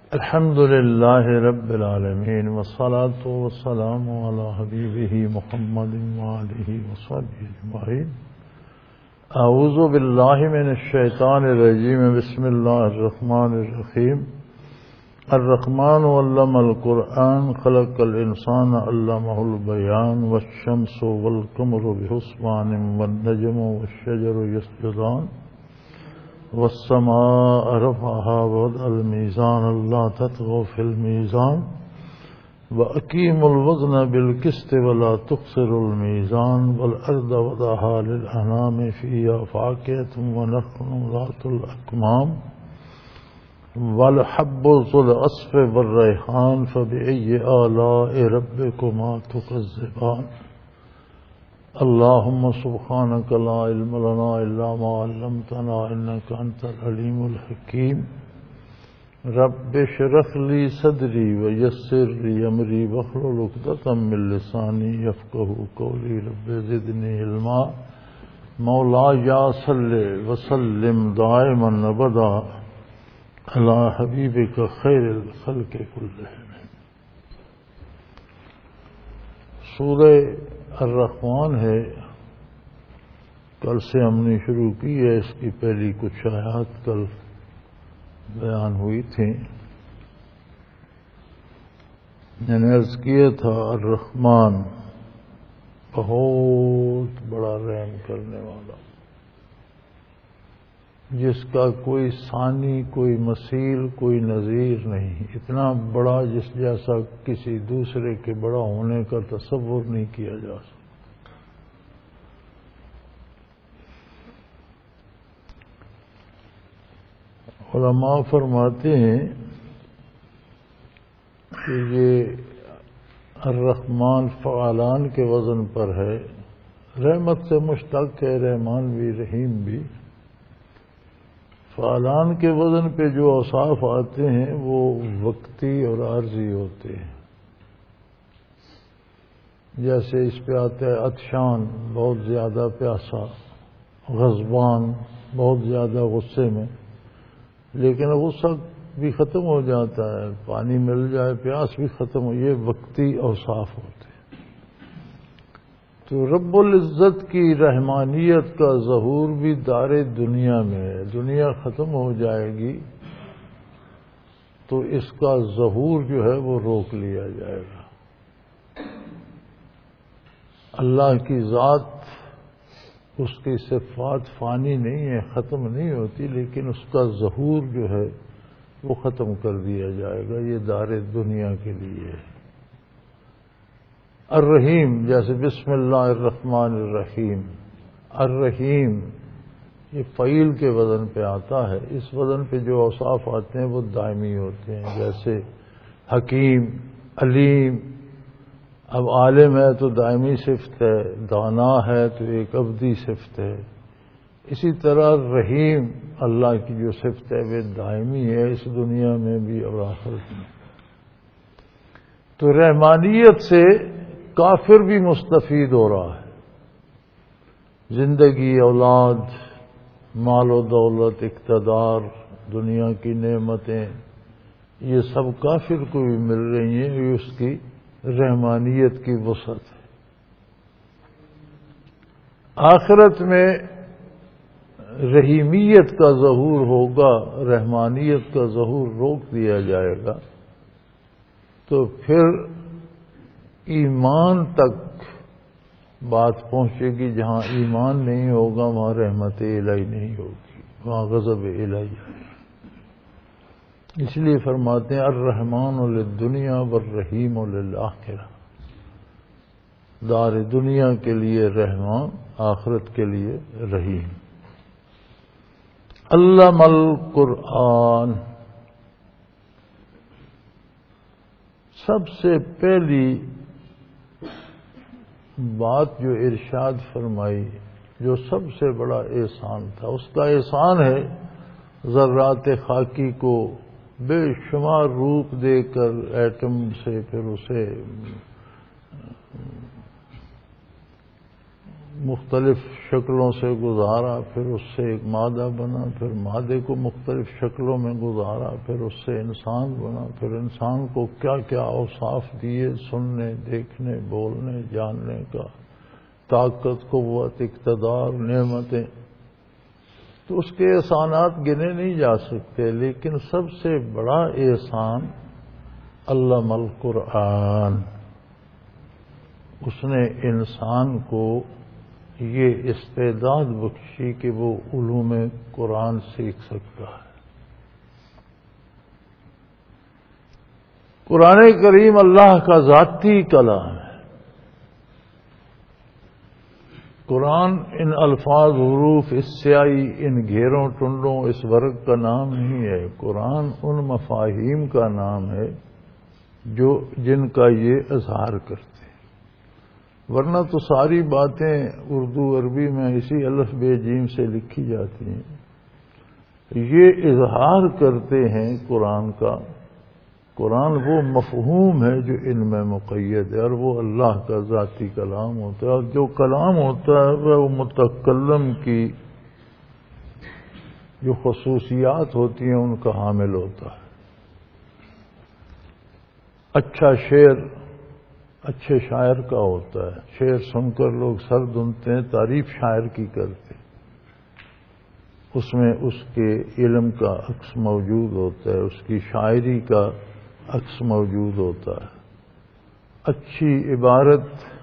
الحمد لله رب العالمين والصلاة والسلام على حبيبه محمد وآله وصحبه أجمعين. أعوذ بالله من الشيطان الرجيم. بسم الله الرحمن الرحيم. الرحمن علم القرآن خلق الإنسان علمه البيان والشمس والقمر بحسبان والنجم والشجر يسجدان والسماء رفعها ووضع الميزان ألا تطغوا في الميزان وأقيموا الوزن بالقسط ولا تخسروا الميزان والأرض وضعها للأنام فيها فاكهة ونخل ذات الأكمام والحب ذو العصف والريحان فبأي آلاء ربكما تكذبان. اللهم سبحانك لا علم لنا إلا ما علمتنا إنك أنت العليم الحكيم. رب اشرح لي صدري ويسر لي أمري واحلل عقدة من لساني يفقهوا قولي. رب زدني علما. مولاي صل وسلم دائما أبدا على حبيبك خير الخلق كلهم. سورہ الرحمن ہے، کل سے ہم نے شروع کی ہے. اس کی پہلی کچھ آیات کل بیان ہوئی تھیں. میں نے عرض کیا تھا الرحمن بہت بڑا رحم کرنے والا، جس کا کوئی ثانی، کوئی مثیل، کوئی نظیر نہیں. اتنا بڑا جس جیسا کسی دوسرے کے بڑا ہونے کا تصور نہیں کیا جا سکتا. علماء فرماتے ہیں کہ یہ الرحمن فعالان کے وزن پر ہے. رحمت سے مشتق ہے، رحمان بھی رحیم بھی. فعالان کے وزن پہ جو اوصاف آتے ہیں وہ وقتی اور عارضی ہوتے ہیں. جیسے اس پہ آتا ہے عطشان، بہت زیادہ پیاسا، غضبان، بہت زیادہ غصے میں، لیکن غصہ بھی ختم ہو جاتا ہے، پانی مل جائے پیاس بھی ختم ہو. یہ وقتی اوصاف ہوتے ہیں. تو رب العزت کی رحمانیت کا ظہور بھی دار دنیا میں ہے. دنیا ختم ہو جائے گی تو اس کا ظہور جو ہے وہ روک لیا جائے گا. اللہ کی ذات، اس کی صفات فانی نہیں ہے، ختم نہیں ہوتی، لیکن اس کا ظہور جو ہے وہ ختم کر دیا جائے گا. یہ دار دنیا کے لیے ہے. الرحیم، جیسے بسم اللہ الرحمن الرحیم. الرحیم یہ فعیل کے وزن پہ آتا ہے. اس وزن پہ جو اوصاف آتے ہیں وہ دائمی ہوتے ہیں، جیسے حکیم، علیم. اب عالم ہے تو دائمی صفت ہے، دانا ہے تو ایک ابدی صفت ہے. اسی طرح رحیم اللہ کی جو صفت ہے وہ دائمی ہے، اس دنیا میں بھی اور آخرت میں. تو رحمانیت سے کافر بھی مستفید ہو رہا ہے. زندگی، اولاد، مال و دولت، اقتدار، دنیا کی نعمتیں، یہ سب کافر کو بھی مل رہی ہیں. یہ اس کی رحمانیت کی وسعت ہے. آخرت میں رحیمیت کا ظہور ہوگا، رحمانیت کا ظہور روک دیا جائے گا. تو پھر ایمان تک بات پہنچے گی. جہاں ایمان نہیں ہوگا وہاں رحمت الہی نہیں ہوگی، وہاں غضب الہی ہے. اس لیے فرماتے ہیں الرحمن للدنیا والرحیم للآخرہ. دار دنیا کے لیے رحمان، آخرت کے لیے رحیم. علم القرآن، سب سے پہلی بات جو ارشاد فرمائی، جو سب سے بڑا احسان تھا، اس کا احسان ہے ذرات خاکی کو بے شمار روپ دے کر ایٹم سے پھر اسے مختلف شکلوں سے گزارا، پھر اس سے ایک مادہ بنا، پھر مادے کو مختلف شکلوں میں گزارا، پھر اس سے انسان بنا، پھر انسان کو کیا کیا اوصاف دیے، سننے، دیکھنے، بولنے، جاننے کا، طاقت، قوت، اقتدار، نعمتیں. تو اس کے احسانات گنے نہیں جا سکتے، لیکن سب سے بڑا احسان علم القرآن. اس نے انسان کو یہ استعداد بخشی کہ وہ علوم قرآن سیکھ سکتا ہے. قرآن کریم اللہ کا ذاتی کلام ہے. قرآن ان الفاظ، حروف، اس سیاہی، ان گھیروں ٹنڈوں، اس ورق کا نام نہیں ہے. قرآن ان مفاہیم کا نام ہے جن کا یہ اظہار کرتے ہیں. ورنہ تو ساری باتیں اردو عربی میں اسی الف بے جیم سے لکھی جاتی ہیں. یہ اظہار کرتے ہیں قرآن کا. قرآن وہ مفہوم ہے جو ان میں مقید ہے، اور وہ اللہ کا ذاتی کلام ہوتا ہے. اور جو کلام ہوتا ہے وہ متکلم کی جو خصوصیات ہوتی ہیں ان کا حامل ہوتا ہے. اچھا شعر اچھے شاعر کا ہوتا ہے. شعر سن کر لوگ سر دھنتے ہیں، تعریف شاعر کی کرتے ہیں. اس میں اس کے علم کا عکس موجود ہوتا ہے، اس کی شاعری کا عکس موجود ہوتا ہے. اچھی عبارت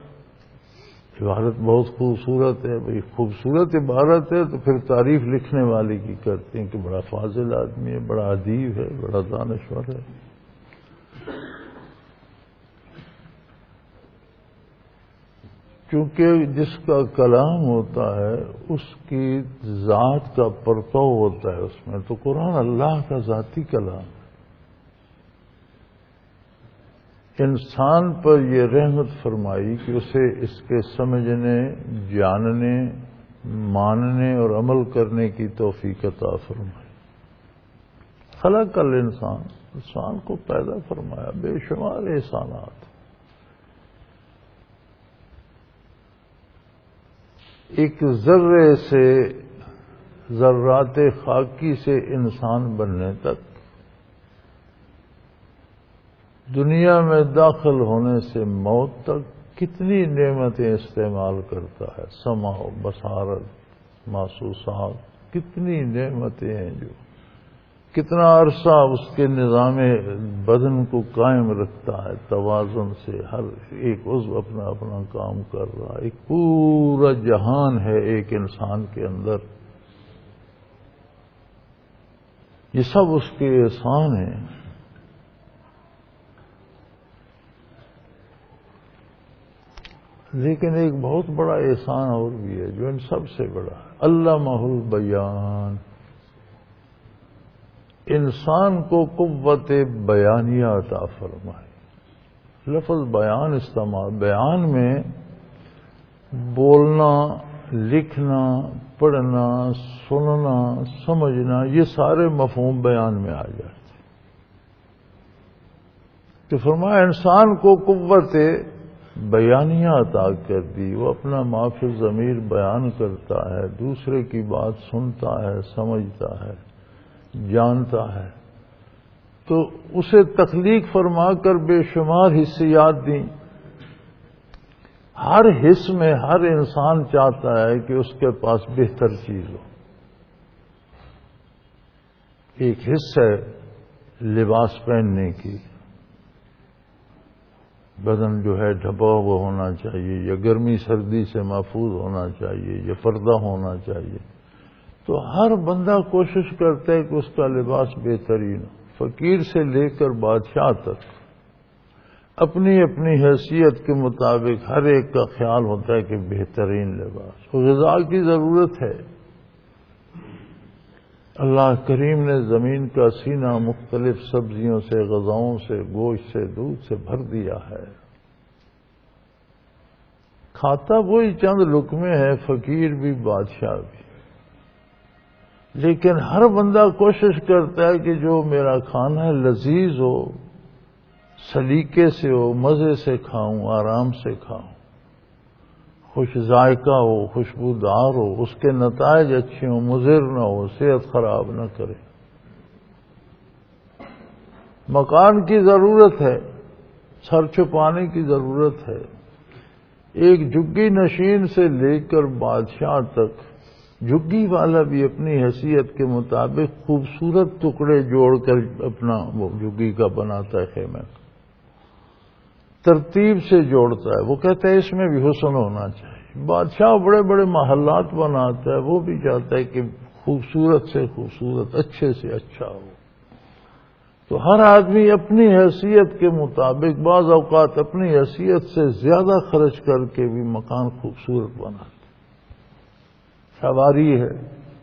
بہت خوبصورت ہے. بھئی خوبصورت عبارت ہے تو پھر تعریف لکھنے والے کی کرتے ہیں کہ بڑا فاضل آدمی ہے، بڑا ادیب ہے، بڑا دانشور ہے. کیونکہ جس کا کلام ہوتا ہے اس کی ذات کا پرتو ہوتا ہے اس میں. تو قرآن اللہ کا ذاتی کلام ہے. انسان پر یہ رحمت فرمائی کہ اسے اس کے سمجھنے، جاننے، ماننے اور عمل کرنے کی توفیق عطا فرمائی. خلق الانسان، انسان کو پیدا فرمایا، بے شمار احسانات. ایک ذرے سے، ذرات خاکی سے انسان بننے تک، دنیا میں داخل ہونے سے موت تک کتنی نعمتیں استعمال کرتا ہے. سمع و بصارت، محسوسات، کتنی نعمتیں ہیں جو کتنا عرصہ اس کے نظام بدن کو قائم رکھتا ہے. توازن سے ہر ایک عضو اپنا اپنا کام کر رہا ہے. ایک پورا جہان ہے ایک انسان کے اندر. یہ سب اس کے احسان ہیں. لیکن ایک بہت بڑا احسان اور بھی ہے جو ان سب سے بڑا ہے. علمہ البیان. انسان کو قوت بیانیہ عطا فرمائی. لفظ بیان استعمال، بیان میں بولنا، لکھنا، پڑھنا، سننا، سمجھنا، یہ سارے مفہوم بیان میں آ جاتے ہیں. کہ فرمایا انسان کو قوت بیانیہ عطا کر دی. وہ اپنا ما فی الضمیر بیان کرتا ہے، دوسرے کی بات سنتا ہے، سمجھتا ہے، جانتا ہے. تو اسے تخلیق فرما کر بے شمار حصیات دیں. ہر حص میں ہر انسان چاہتا ہے کہ اس کے پاس بہتر چیز ہو. ایک حص ہے لباس پہننے کی. بدن جو ہے ڈھپا ہوا ہونا چاہیے، یا گرمی سردی سے محفوظ ہونا چاہیے، یا پردہ ہونا چاہیے. تو ہر بندہ کوشش کرتا ہے کہ اس کا لباس بہترین ہو. فقیر سے لے کر بادشاہ تک اپنی اپنی حیثیت کے مطابق ہر ایک کا خیال ہوتا ہے کہ بہترین لباس. غذا کی ضرورت ہے. اللہ کریم نے زمین کا سینہ مختلف سبزیوں سے، غذاؤں سے، گوشت سے، دودھ سے بھر دیا ہے. کھاتا وہی چند لقمے ہے، فقیر بھی بادشاہ بھی. لیکن ہر بندہ کوشش کرتا ہے کہ جو میرا کھانا ہے لذیذ ہو، سلیقے سے ہو، مزے سے کھاؤں، آرام سے کھاؤں. خوش ذائقہ ہو، خوشبودار ہو، اس کے نتائج اچھے ہوں، مضر نہ ہو، صحت خراب نہ کرے۔ مکان کی ضرورت ہے، سر چھپانے کی ضرورت ہے۔ ایک جھگی نشین سے لے کر بادشاہ تک، جھگی والا بھی اپنی حیثیت کے مطابق خوبصورت ٹکڑے جوڑ کر اپنا وہ جھگی کا بناتا ہے خیمے کا، ترتیب سے جوڑتا ہے۔ وہ کہتا ہے اس میں بھی حسن ہونا چاہیے۔ بادشاہ بڑے بڑے محلات بناتا ہے، وہ بھی چاہتا ہے کہ خوبصورت سے خوبصورت، اچھے سے اچھا ہو۔ تو ہر آدمی اپنی حیثیت کے مطابق، بعض اوقات اپنی حیثیت سے زیادہ خرچ کر کے بھی مکان خوبصورت بناتا ہے۔ سواری ہے،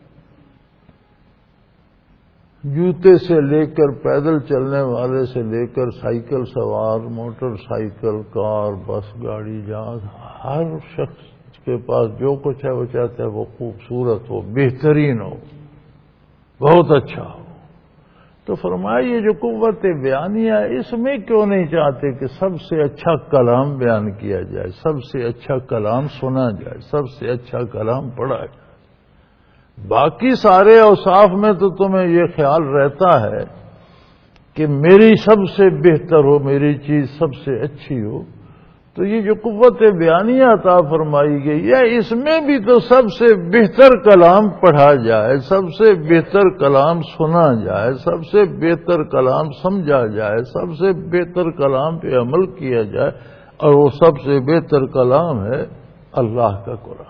جوتے سے لے کر پیدل چلنے والے سے لے کر سائیکل سوار، موٹر سائیکل، کار، بس، گاڑی، جہاز، ہر شخص کے پاس جو کچھ ہے وہ چاہتا ہے وہ خوبصورت ہو، بہترین ہو، بہت اچھا ہو۔ تو فرمایا یہ جو قوت بیانیہ ہے، اس میں کیوں نہیں چاہتے کہ سب سے اچھا کلام بیان کیا جائے، سب سے اچھا کلام سنا جائے، سب سے اچھا کلام پڑھا جائے۔ باقی سارے اوصاف میں تو تمہیں یہ خیال رہتا ہے کہ میری سب سے بہتر ہو، میری چیز سب سے اچھی ہو، تو یہ جو قوت بیانیہ عطا فرمائی گئی ہے، اس میں بھی تو سب سے بہتر کلام پڑھا جائے، سب سے بہتر کلام سنا جائے، سب سے بہتر کلام سمجھا جائے، سب سے بہتر کلام پہ عمل کیا جائے، اور وہ سب سے بہتر کلام ہے اللہ کا قرآن۔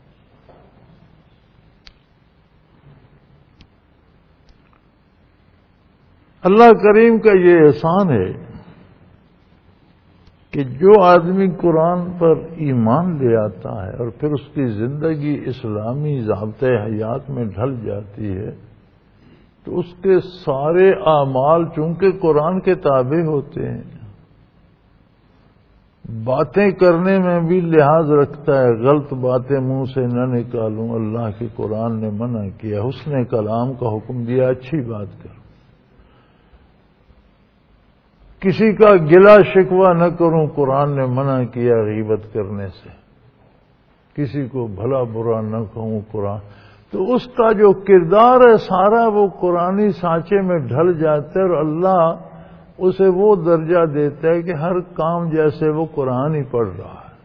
اللہ کریم کا یہ احسان ہے کہ جو آدمی قرآن پر ایمان لے آتا ہے اور پھر اس کی زندگی اسلامی ضابطۂ حیات میں ڈھل جاتی ہے، تو اس کے سارے اعمال چونکہ قرآن کے تابع ہوتے ہیں، باتیں کرنے میں بھی لحاظ رکھتا ہے، غلط باتیں منہ سے نہ نکالوں، اللہ کے قرآن نے منع کیا، حسن کلام کا حکم دیا، اچھی بات کرو، کسی کا گلہ شکوہ نہ کروں، قرآن نے منع کیا غیبت کرنے سے، کسی کو بھلا برا نہ کہوں، قرآن۔ تو اس کا جو کردار ہے سارا وہ قرآنی سانچے میں ڈھل جاتا ہے، اور اللہ اسے وہ درجہ دیتا ہے کہ ہر کام جیسے وہ قرآن ہی پڑھ رہا ہے،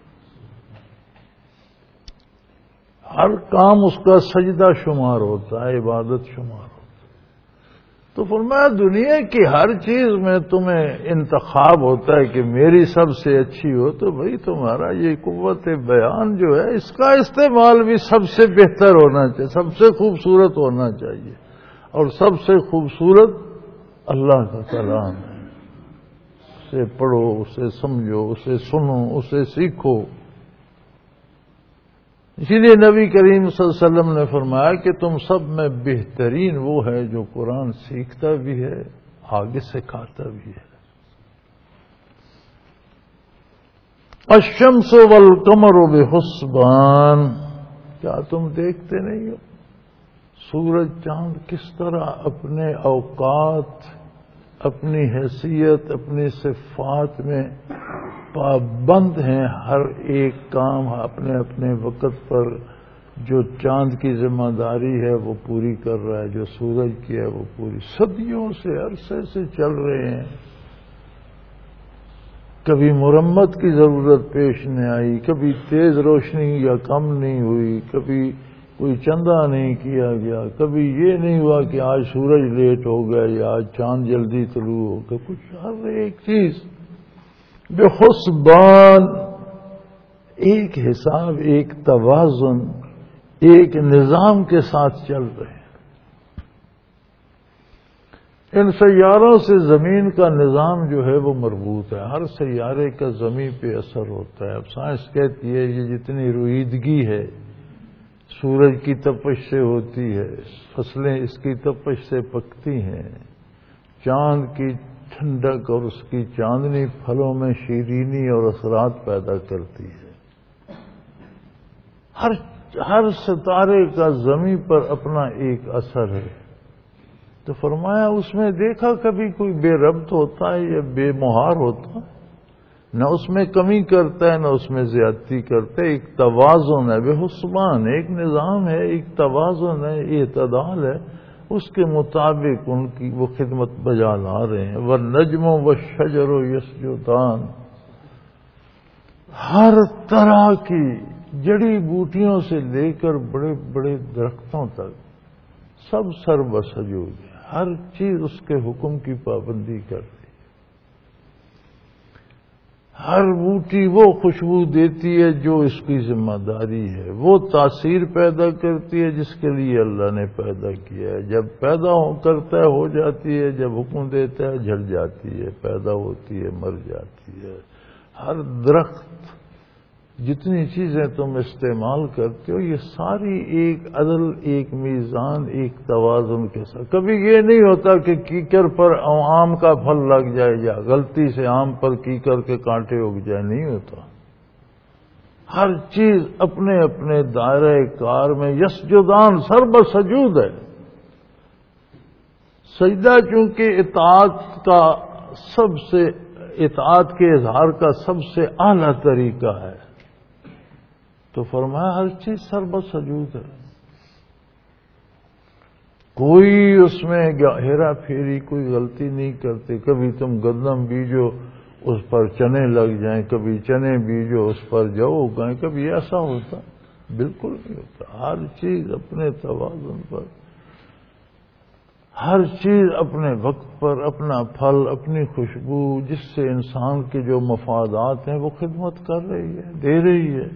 ہر کام اس کا سجدہ شمار ہوتا ہے، عبادت شمار ہوتا ہے۔ تو فرمایا دنیا کی ہر چیز میں تمہیں انتخاب ہوتا ہے کہ میری سب سے اچھی ہو، تو بھئی تمہارا یہ قوت بیان جو ہے اس کا استعمال بھی سب سے بہتر ہونا چاہیے، سب سے خوبصورت ہونا چاہیے، اور سب سے خوبصورت اللہ کا کلام ہے۔ اسے پڑھو، اسے سمجھو، اسے سنو، اسے سیکھو۔ اسی لیے نبی کریم صلی اللہ علیہ وسلم نے فرمایا کہ تم سب میں بہترین وہ ہے جو قرآن سیکھتا بھی ہے، آگے سکھاتا بھی ہے۔ الشمس والقمر بحسبان، کیا تم دیکھتے نہیں ہو سورج چاند کس طرح اپنے اوقات، اپنی حیثیت، اپنی صفات میں پابند ہیں، ہر ایک کام اپنے اپنے وقت پر جو چاند کی ذمہ داری ہے وہ پوری کر رہا ہے، جو سورج کی ہے وہ پوری، صدیوں سے عرصے سے چل رہے ہیں، کبھی مرمت کی ضرورت پیش نہیں آئی، کبھی تیز روشنی یا کم نہیں ہوئی، کبھی کوئی چندہ نہیں کیا گیا، کبھی یہ نہیں ہوا کہ آج سورج لیٹ ہو گیا یا آج چاند جلدی طلوع ہو گیا، کچھ ہر ایک چیز بحسبان، ایک حساب، ایک توازن، ایک نظام کے ساتھ چل رہے ہیں۔ ان سیاروں سے زمین کا نظام جو ہے وہ مربوط ہے، ہر سیارے کا زمین پہ اثر ہوتا ہے۔ اب سائنس کہتی ہے یہ جتنی رویدگی ہے سورج کی تپش سے ہوتی ہے، فصلیں اس کی تپش سے پکتی ہیں، چاند کی ٹھنڈک اور اس کی چاندنی پھلوں میں شیرینی اور اثرات پیدا کرتی ہے۔ ہر ستارے کا زمین پر اپنا ایک اثر ہے۔ تو فرمایا اس میں دیکھا کبھی کوئی بے ربط ہوتا ہے یا بے مہار ہوتا ہے؟ نہ اس میں کمی کرتا ہے نہ اس میں زیادتی کرتا ہے. ایک توازن ہے، بے حسبان ایک نظام ہے، ایک توازن ہے، اعتدال ہے. اس کے مطابق ان کی وہ خدمت بجا لا رہے ہیں. والنجم والشجر یسجدان، ہر طرح کی جڑی بوٹیوں سے لے کر بڑے بڑے درختوں تک سب سر بسجود ہے. ہر چیز اس کے حکم کی پابندی کرتی. ہر بوٹی وہ خوشبو دیتی ہے جو اس کی ذمہ داری ہے، وہ تاثیر پیدا کرتی ہے جس کے لیے اللہ نے پیدا کیا ہے. جب پیدا کرتا ہے ہو جاتی ہے، جب حکم دیتا ہے جھڑ جاتی ہے، پیدا ہوتی ہے مر جاتی ہے. ہر درخت، جتنی چیزیں تم استعمال کرتے ہو، یہ ساری ایک عدل، ایک میزان، ایک توازن کے ساتھ. کبھی یہ نہیں ہوتا کہ کیکر پر آم کا پھل لگ جائے یا غلطی سے آم پر کیکر کے کانٹے اگ جائے، نہیں ہوتا. ہر چیز اپنے اپنے دائرہ کار میں یسجدان، سر بسجود ہے. سجدہ چونکہ اطاعت کے اظہار کا سب سے اعلیٰ طریقہ ہے، تو فرمایا ہر چیز سر بسجود ہے. کوئی اس میں ہیرا پھیری، کوئی غلطی نہیں کرتے. کبھی تم گندم بیجو اس پر چنے لگ جائیں، کبھی چنے بیجو اس پر جو اگائیں. کبھی ایسا ہوتا؟ بالکل نہیں ہوتا. ہر چیز اپنے توازن پر، ہر چیز اپنے وقت پر، اپنا پھل، اپنی خوشبو، جس سے انسان کے جو مفادات ہیں وہ خدمت کر رہی ہے، دے رہی ہے.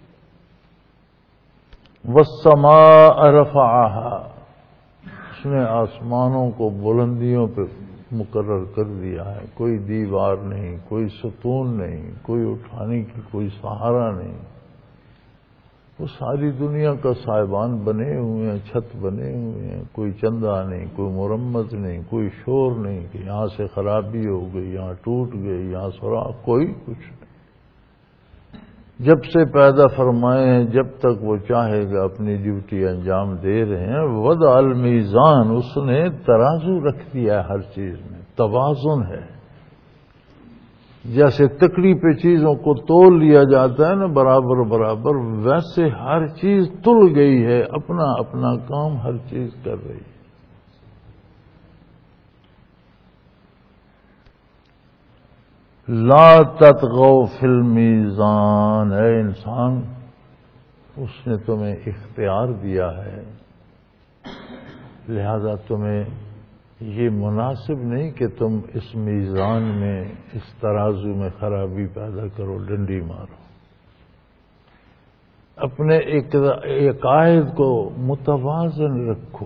والسماء رفعها، اس نے آسمانوں کو بلندیوں پہ مقرر کر دیا ہے. کوئی دیوار نہیں، کوئی ستون نہیں، کوئی اٹھانے کی کوئی سہارا نہیں. وہ ساری دنیا کا صاحبان بنے ہوئے ہیں، چھت بنے ہوئے ہیں. کوئی چندہ نہیں، کوئی مرمت نہیں، کوئی شور نہیں کہ یہاں سے خرابی ہو گئی، یہاں ٹوٹ گئی، یہاں سوراخ، کوئی کچھ نہیں. جب سے پیدا فرمائے ہیں جب تک وہ چاہے گا اپنی ڈیوٹی انجام دے رہے ہیں. وضع المیزان، اس نے ترازو رکھ دیا ہے. ہر چیز میں توازن ہے. جیسے تکڑی پہ چیزوں کو تول لیا جاتا ہے نا برابر برابر، ویسے ہر چیز تل گئی ہے، اپنا اپنا کام ہر چیز کر رہی ہے. لا تطغوا فی المیزان، اے انسان اس نے تمہیں اختیار دیا ہے، لہذا تمہیں یہ مناسب نہیں کہ تم اس میزان میں، اس ترازو میں خرابی پیدا کرو، ڈنڈی مارو. اپنے عقائد کو متوازن رکھو.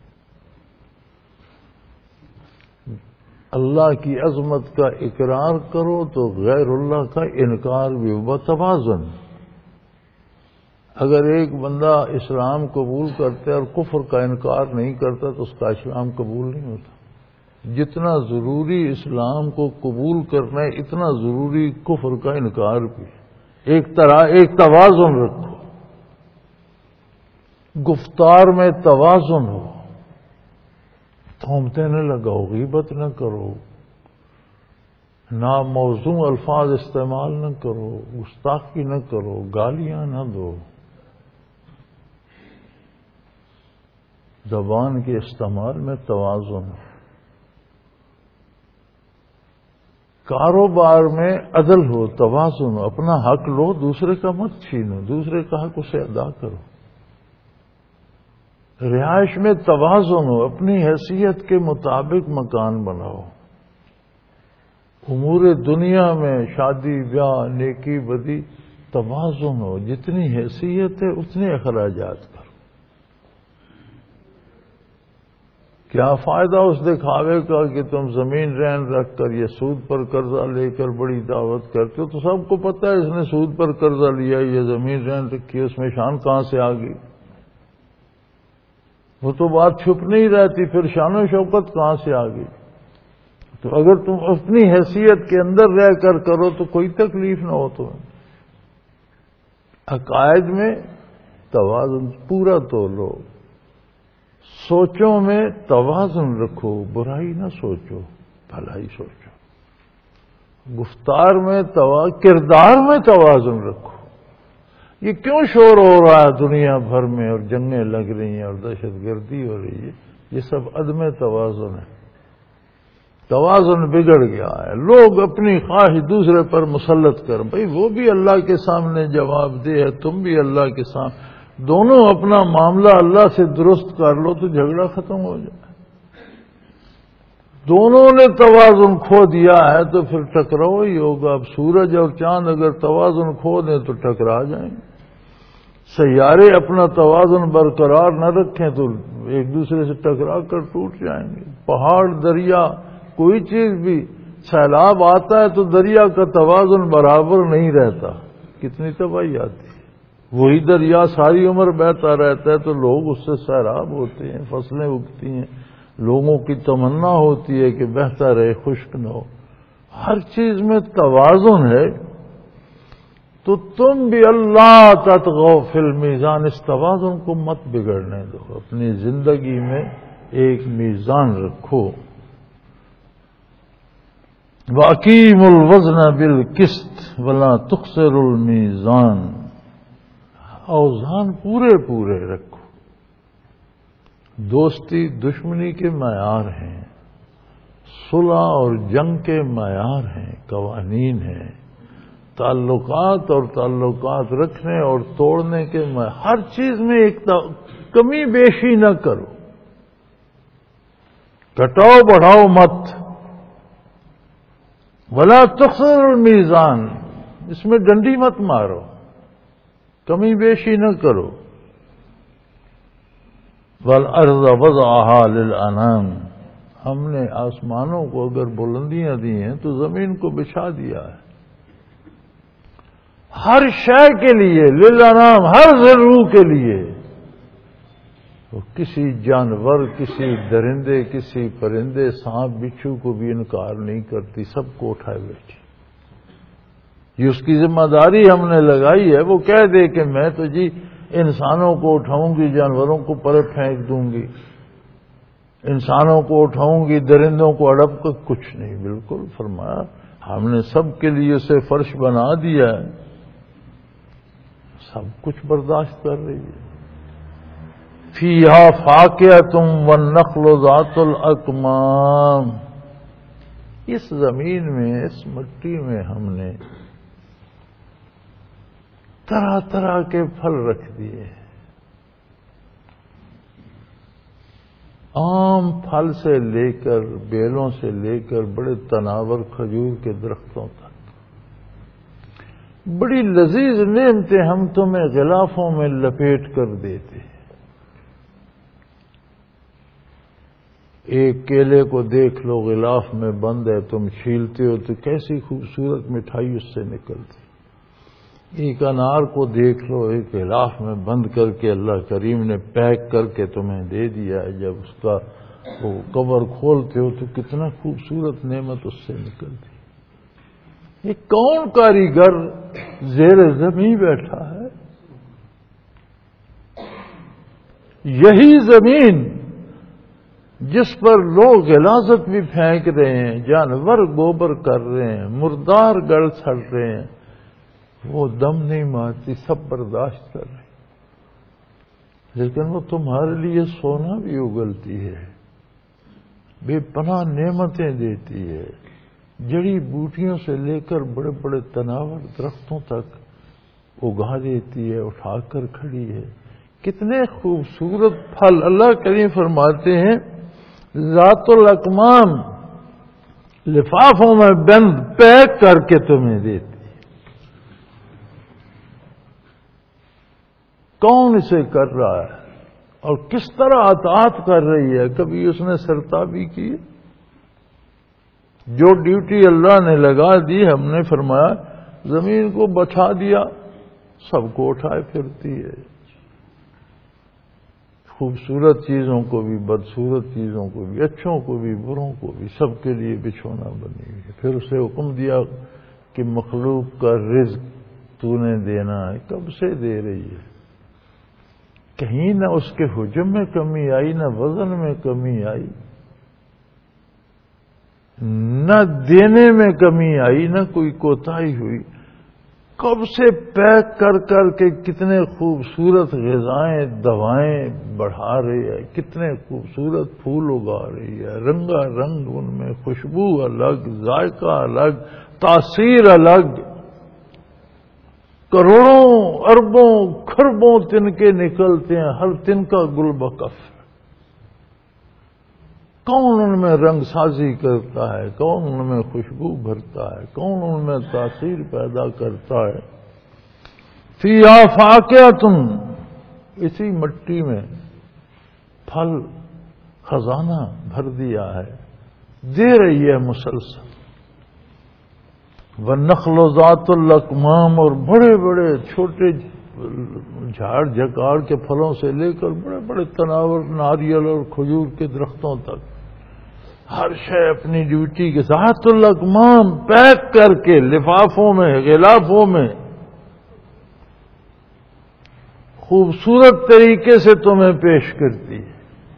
اللہ کی عظمت کا اقرار کرو تو غیر اللہ کا انکار بھی بتوازن. اگر ایک بندہ اسلام قبول کرتا ہے اور کفر کا انکار نہیں کرتا تو اس کا اسلام قبول نہیں ہوتا. جتنا ضروری اسلام کو قبول کرنا ہے اتنا ضروری کفر کا انکار بھی. ایک توازن رکھو، گفتار میں توازن ہو. تہمتیں نہ لگاؤ، غیبت نہ کرو، ناموزوں الفاظ استعمال نہ کرو، گستاخی نہ کرو، گالیاں نہ دو. زبان کے استعمال میں توازن. کاروبار میں عدل ہو، توازن ہو. اپنا حق لو، دوسرے کا مت چھینو، دوسرے کا حق اسے ادا کرو. رہائش میں توازن ہو، اپنی حیثیت کے مطابق مکان بناؤ. امور دنیا میں شادی بیاہ، نیکی بدی، توازن ہو. جتنی حیثیت ہے اتنے اخراجات کرو. کیا فائدہ اس دکھاوے کا کہ تم زمین رہن رکھ کر یہ سود پر قرضہ لے کر بڑی دعوت کرتے ہو؟ تو سب کو پتہ ہے اس نے سود پر قرضہ لیا، یہ زمین رہن رکھی، اس میں شان کہاں سے آ گئی؟ وہ تو بات چھپ نہیں رہتی، پھر شان و شوکت کہاں سے آ گئی؟ تو اگر تم اپنی حیثیت کے اندر رہ کر کرو تو کوئی تکلیف نہ ہو. تمہیں عقائد میں توازن پورا تولو، سوچوں میں توازن رکھو. برائی نہ سوچو، بھلائی سوچو. گفتار میں کردار میں توازن رکھو. یہ کیوں شور ہو رہا ہے دنیا بھر میں اور جنگیں لگ رہی ہیں اور دہشت گردی ہو رہی ہے؟ یہ سب عدم توازن ہے. توازن بگڑ گیا ہے. لوگ اپنی خواہش دوسرے پر مسلط کر، بھئی وہ بھی اللہ کے سامنے جواب دہ ہے، تم بھی اللہ کے سامنے، دونوں اپنا معاملہ اللہ سے درست کر لو تو جھگڑا ختم ہو جائے. دونوں نے توازن کھو دیا ہے تو پھر ٹکراؤ ہی ہوگا. اب سورج اور چاند اگر توازن کھو دیں تو ٹکرا جائیں گے. سیارے اپنا توازن برقرار نہ رکھیں تو ایک دوسرے سے ٹکرا کر ٹوٹ جائیں گے. پہاڑ، دریا، کوئی چیز بھی، سیلاب آتا ہے تو دریا کا توازن برابر نہیں رہتا، کتنی تباہی آتی ہے. وہی دریا ساری عمر بہتا رہتا ہے تو لوگ اس سے سیراب ہوتے ہیں، فصلیں اگتی ہیں، لوگوں کی تمنا ہوتی ہے کہ بہتا رہے، خشک نہ ہو. ہر چیز میں توازن ہے. تو تم بھی اللہ تطغوا فی المیزان، اس توازن کو مت بگڑنے دو. اپنی زندگی میں ایک میزان رکھو. وَأَقِیمُوا الْوَزْنَ بِالْقِسْطِ وَلَا تُخْسِرُوا الْمِیزَانَ، اوزان پورے پورے رکھو. دوستی دشمنی کے معیار ہیں، صلح اور جنگ کے معیار ہیں، قوانین ہیں. تعلقات اور تعلقات رکھنے اور توڑنے کے معیار، ہر چیز میں ایک کمی بیشی نہ کرو، گھٹاؤ بڑھاؤ مت. ولا تخسر المیزان، اس میں ڈنڈی مت مارو، کمی بیشی نہ کرو. والارض وضعها للانام، ہم نے آسمانوں کو اگر بلندیاں دی ہیں تو زمین کو بچھا دیا ہے ہر شے کے لیے، للانام، ہر ضرور کے لیے. تو کسی جانور، کسی درندے، کسی پرندے، سانپ بچھو کو بھی انکار نہیں کرتی، سب کو اٹھائے بیٹھی. یہ اس کی ذمہ داری ہم نے لگائی ہے. وہ کہہ دے کہ میں تو جی انسانوں کو اٹھاؤں گی، جانوروں کو پر پھینک دوں گی، انسانوں کو اٹھاؤں گی، درندوں کو اڑپ کر، کچھ نہیں. بالکل فرمایا ہم نے سب کے لیے اسے فرش بنا دیا ہے، سب کچھ برداشت کر رہی ہے. فیہا فاکہۃ والنخل ذات الاکمام، اس زمین میں، اس مٹی میں ہم نے طرح طرح کے پھل رکھ دیے. عام پھل سے لے کر، بیلوں سے لے کر، بڑے تناور کھجور کے درختوں تک، بڑی لذیذ نعمتیں ہم تمہیں غلافوں میں لپیٹ کر دیتے. ایک کیلے کو دیکھ لو غلاف میں بند ہے، تم چھیلتے ہو تو کیسی خوبصورت مٹھائی اس سے نکلتی. ایک انار کو دیکھ لو، ایک غلاف میں بند کر کے اللہ کریم نے پیک کر کے تمہیں دے دیا ہے، جب اس کا وہ کور کھولتے ہو تو کتنا خوبصورت نعمت اس سے نکلتی. یہ کون کاریگر زیر زمین بیٹھا ہے؟ یہی زمین جس پر لوگ غلاظت بھی پھینک رہے ہیں، جانور گوبر کر رہے ہیں، مردار گڑ سڑ رہے ہیں، وہ دم نہیں مارتی، سب برداشت کر رہے ہیں. لیکن وہ تمہارے لیے سونا بھی اگلتی ہے، بے پناہ نعمتیں دیتی ہے، جڑی بوٹیوں سے لے کر بڑے بڑے تناور درختوں تک اگا دیتی ہے، اٹھا کر کھڑی ہے. کتنے خوبصورت پھل اللہ کریم فرماتے ہیں ذات الاکمام، لفافوں میں بند پیک کر کے تمہیں دیتی. کون اسے کر رہا ہے اور کس طرح اطاعت کر رہی ہے؟ کبھی اس نے سرتابی کی؟ جو ڈیوٹی اللہ نے لگا دی، ہم نے فرمایا زمین کو بچھا دیا، سب کو اٹھائے پھرتی ہے. خوبصورت چیزوں کو بھی، بدصورت چیزوں کو بھی، اچھوں کو بھی، بروں کو بھی، سب کے لیے بچھونا بنی ہے. پھر اسے حکم دیا کہ مخلوق کا رزق تو نے دینا ہے. کب سے دے رہی ہے؟ کہیں نہ اس کے حجم میں کمی آئی، نہ وزن میں کمی آئی. نہ دینے میں کمی آئی، نہ کوئی کوتاہی ہوئی۔ کب سے پیک کر کر کے کتنے خوبصورت غذائیں دوائیں بڑھا رہی ہے، کتنے خوبصورت پھول اگا رہی ہے، رنگا رنگ ان میں، خوشبو الگ، ذائقہ الگ، تاثیر الگ، کروڑوں اربوں کھربوں تنکے نکلتے ہیں، ہر تنکا گل بکف۔ کون ان میں رنگ سازی کرتا ہے، کون ان میں خوشبو بھرتا ہے، کون ان میں تاثیر پیدا کرتا ہے۔ فیہا فاکہۃ، اسی مٹی میں پھل خزانہ بھر دیا ہے، دے رہی ہے مسلسل۔ والنخل ذات الاکمام، اور بڑے بڑے چھوٹے جھاڑ جھکاڑ کے پھلوں سے لے کر بڑے بڑے تناور ناریل اور کھجور کے درختوں تک، ہر شے اپنی ڈیوٹی کے ساتھ الاکمام پیک کر کے لفافوں میں، غلافوں میں، خوبصورت طریقے سے تمہیں پیش کرتی ہے۔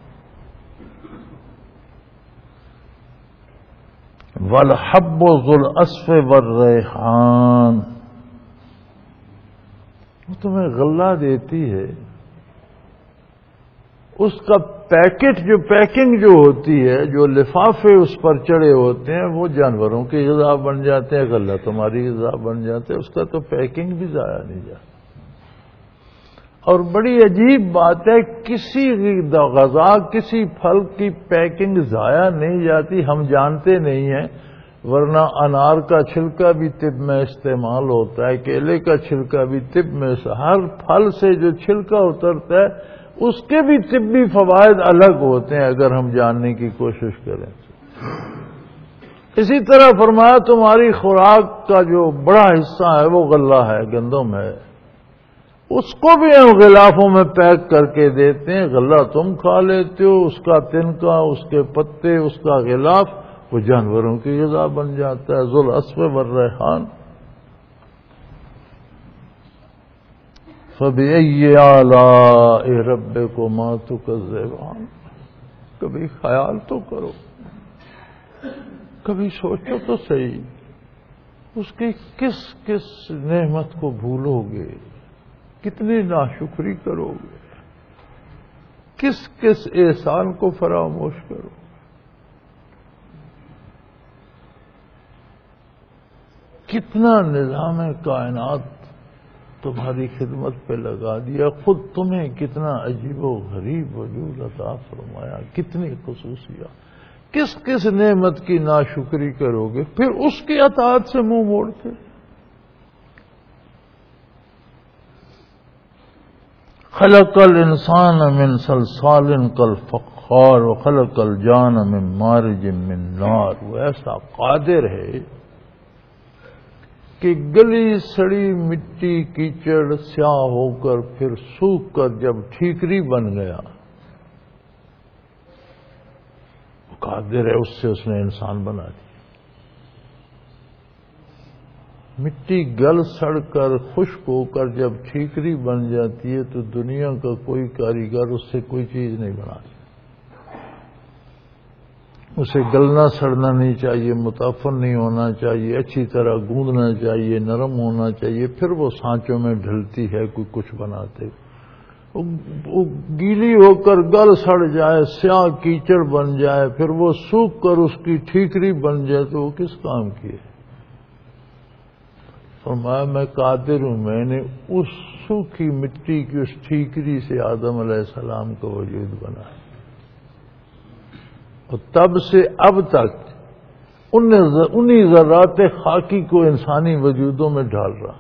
والحب ذو العصف والریحان، وہ تمہیں غلہ دیتی ہے، اس کا پیکنگ جو ہوتی ہے، جو لفافے اس پر چڑھے ہوتے ہیں، وہ جانوروں کی غذا بن جاتے ہیں، غلہ تمہاری غذا بن جاتے ہیں، اس کا تو پیکنگ بھی ضائع نہیں جاتا۔ اور بڑی عجیب بات ہے، کسی غذا کسی پھل کی پیکنگ ضائع نہیں جاتی، ہم جانتے نہیں ہیں، ورنہ انار کا چھلکا بھی طب میں استعمال ہوتا ہے، کیلے کا چھلکا بھی طب میں، ہر پھل سے جو چھلکا اترتا ہے اس کے بھی طبی فوائد الگ ہوتے ہیں اگر ہم جاننے کی کوشش کریں۔ اسی طرح فرمایا تمہاری خوراک کا جو بڑا حصہ ہے وہ غلہ ہے، گندم ہے، اس کو بھی ہم غلافوں میں پیک کر کے دیتے ہیں، غلہ تم کھا لیتے ہو، اس کا تنکا، اس کے پتے، اس کا غلاف وہ جانوروں کی غذا بن جاتا ہے۔ ذو العصف والریحان، فَبِأَيِّ آلَاءِ رَبِّكُمَا تُكَذِّبَانِ، کبھی خیال تو کرو، کبھی سوچو تو صحیح، اس کی کس کس نعمت کو بھولو گے، کتنی ناشکری کرو گے، کس کس احسان کو فراموش کرو۔ کتنا نظام کائنات تمہاری خدمت پہ لگا دیا، خود تمہیں کتنا عجیب و غریب وجود عطا فرمایا، کتنی خصوصیات، کس کس نعمت کی ناشکری کرو گے، پھر اس کی اطاعت سے منہ موڑتے۔ خلق الانسان من صلصال کالفخار وخلق الجان من مارج من نار، وہ ایسا قادر ہے کہ گلی سڑی مٹی کیچڑ سیاہ ہو کر پھر سوکھ کر جب ٹھیکری بن گیا، وہ قادر ہے، اس سے اس نے انسان بنا دیا۔ مٹی گل سڑ کر خشک ہو کر جب ٹھیکری بن جاتی ہے تو دنیا کا کوئی کاریگر اس سے کوئی چیز نہیں بنا سکتا۔ اسے گلنا سڑنا نہیں چاہیے، متعفن نہیں ہونا چاہیے، اچھی طرح گوندنا چاہیے، نرم ہونا چاہیے، پھر وہ سانچوں میں ڈھلتی ہے کوئی کچھ بناتے۔ وہ گیلی ہو کر گل سڑ جائے، سیاہ کیچڑ بن جائے، پھر وہ سوکھ کر اس کی ٹھیکری بن جائے تو وہ کس کام کی ہے؟ فرمایا میں قادر ہوں، میں نے اس سوکھی مٹی کی اس ٹھیکری سے آدم علیہ السلام کا وجود بنایا، اور تب سے اب تک انہی ذرات خاکی کو انسانی وجودوں میں ڈال رہا۔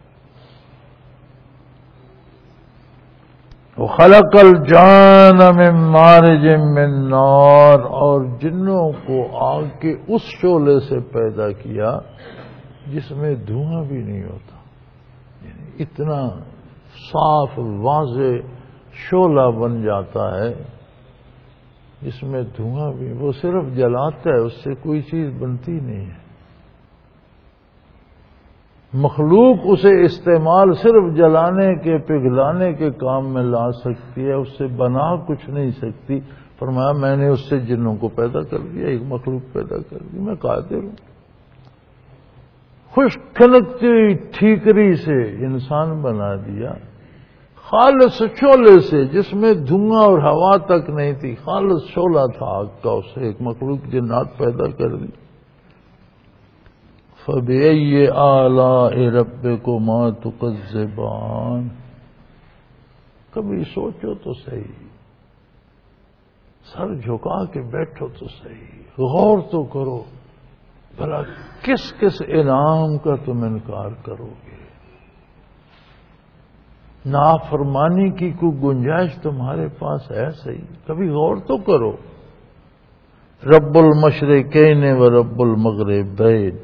وَخَلَقَ الْجَانَ مِن مَارِجٍ مِّن نَارٍ، اور جنوں کو آگ کے اس شعلے سے پیدا کیا جس میں دھواں بھی نہیں ہوتا، یعنی اتنا صاف واضح شعلہ بن جاتا ہے جس میں دھواں بھی، وہ صرف جلاتا ہے، اس سے کوئی چیز بنتی نہیں ہے۔ مخلوق اسے استعمال صرف جلانے کے پگھلانے کے کام میں لا سکتی ہے، اس سے بنا کچھ نہیں سکتی، فرمایا میں نے اس سے جنوں کو پیدا کر دیا، ایک مخلوق پیدا کر دی، میں قادر ہوں۔ خوش کھنکتی ٹھیکری سے انسان بنا دیا، خالص شعلے سے جس میں دھواں اور ہوا تک نہیں تھی، خالص شعلہ تھا آگ کا، اسے ایک مخلوق جنات پیدا کر دی۔ فَبِأَيِّ آلَاءِ رَبِّكُمَا تُكَذِّبَانِ، کبھی سوچو تو صحیح، سر جھکا کے بیٹھو تو صحیح، غور تو کرو بھلا کس کس انعام کا تم انکار کرو گے؟ نافرمانی کی کوئی گنجائش تمہارے پاس ہے صحیح؟ کبھی غور تو کرو۔ رب المشرقین و رب المغربین،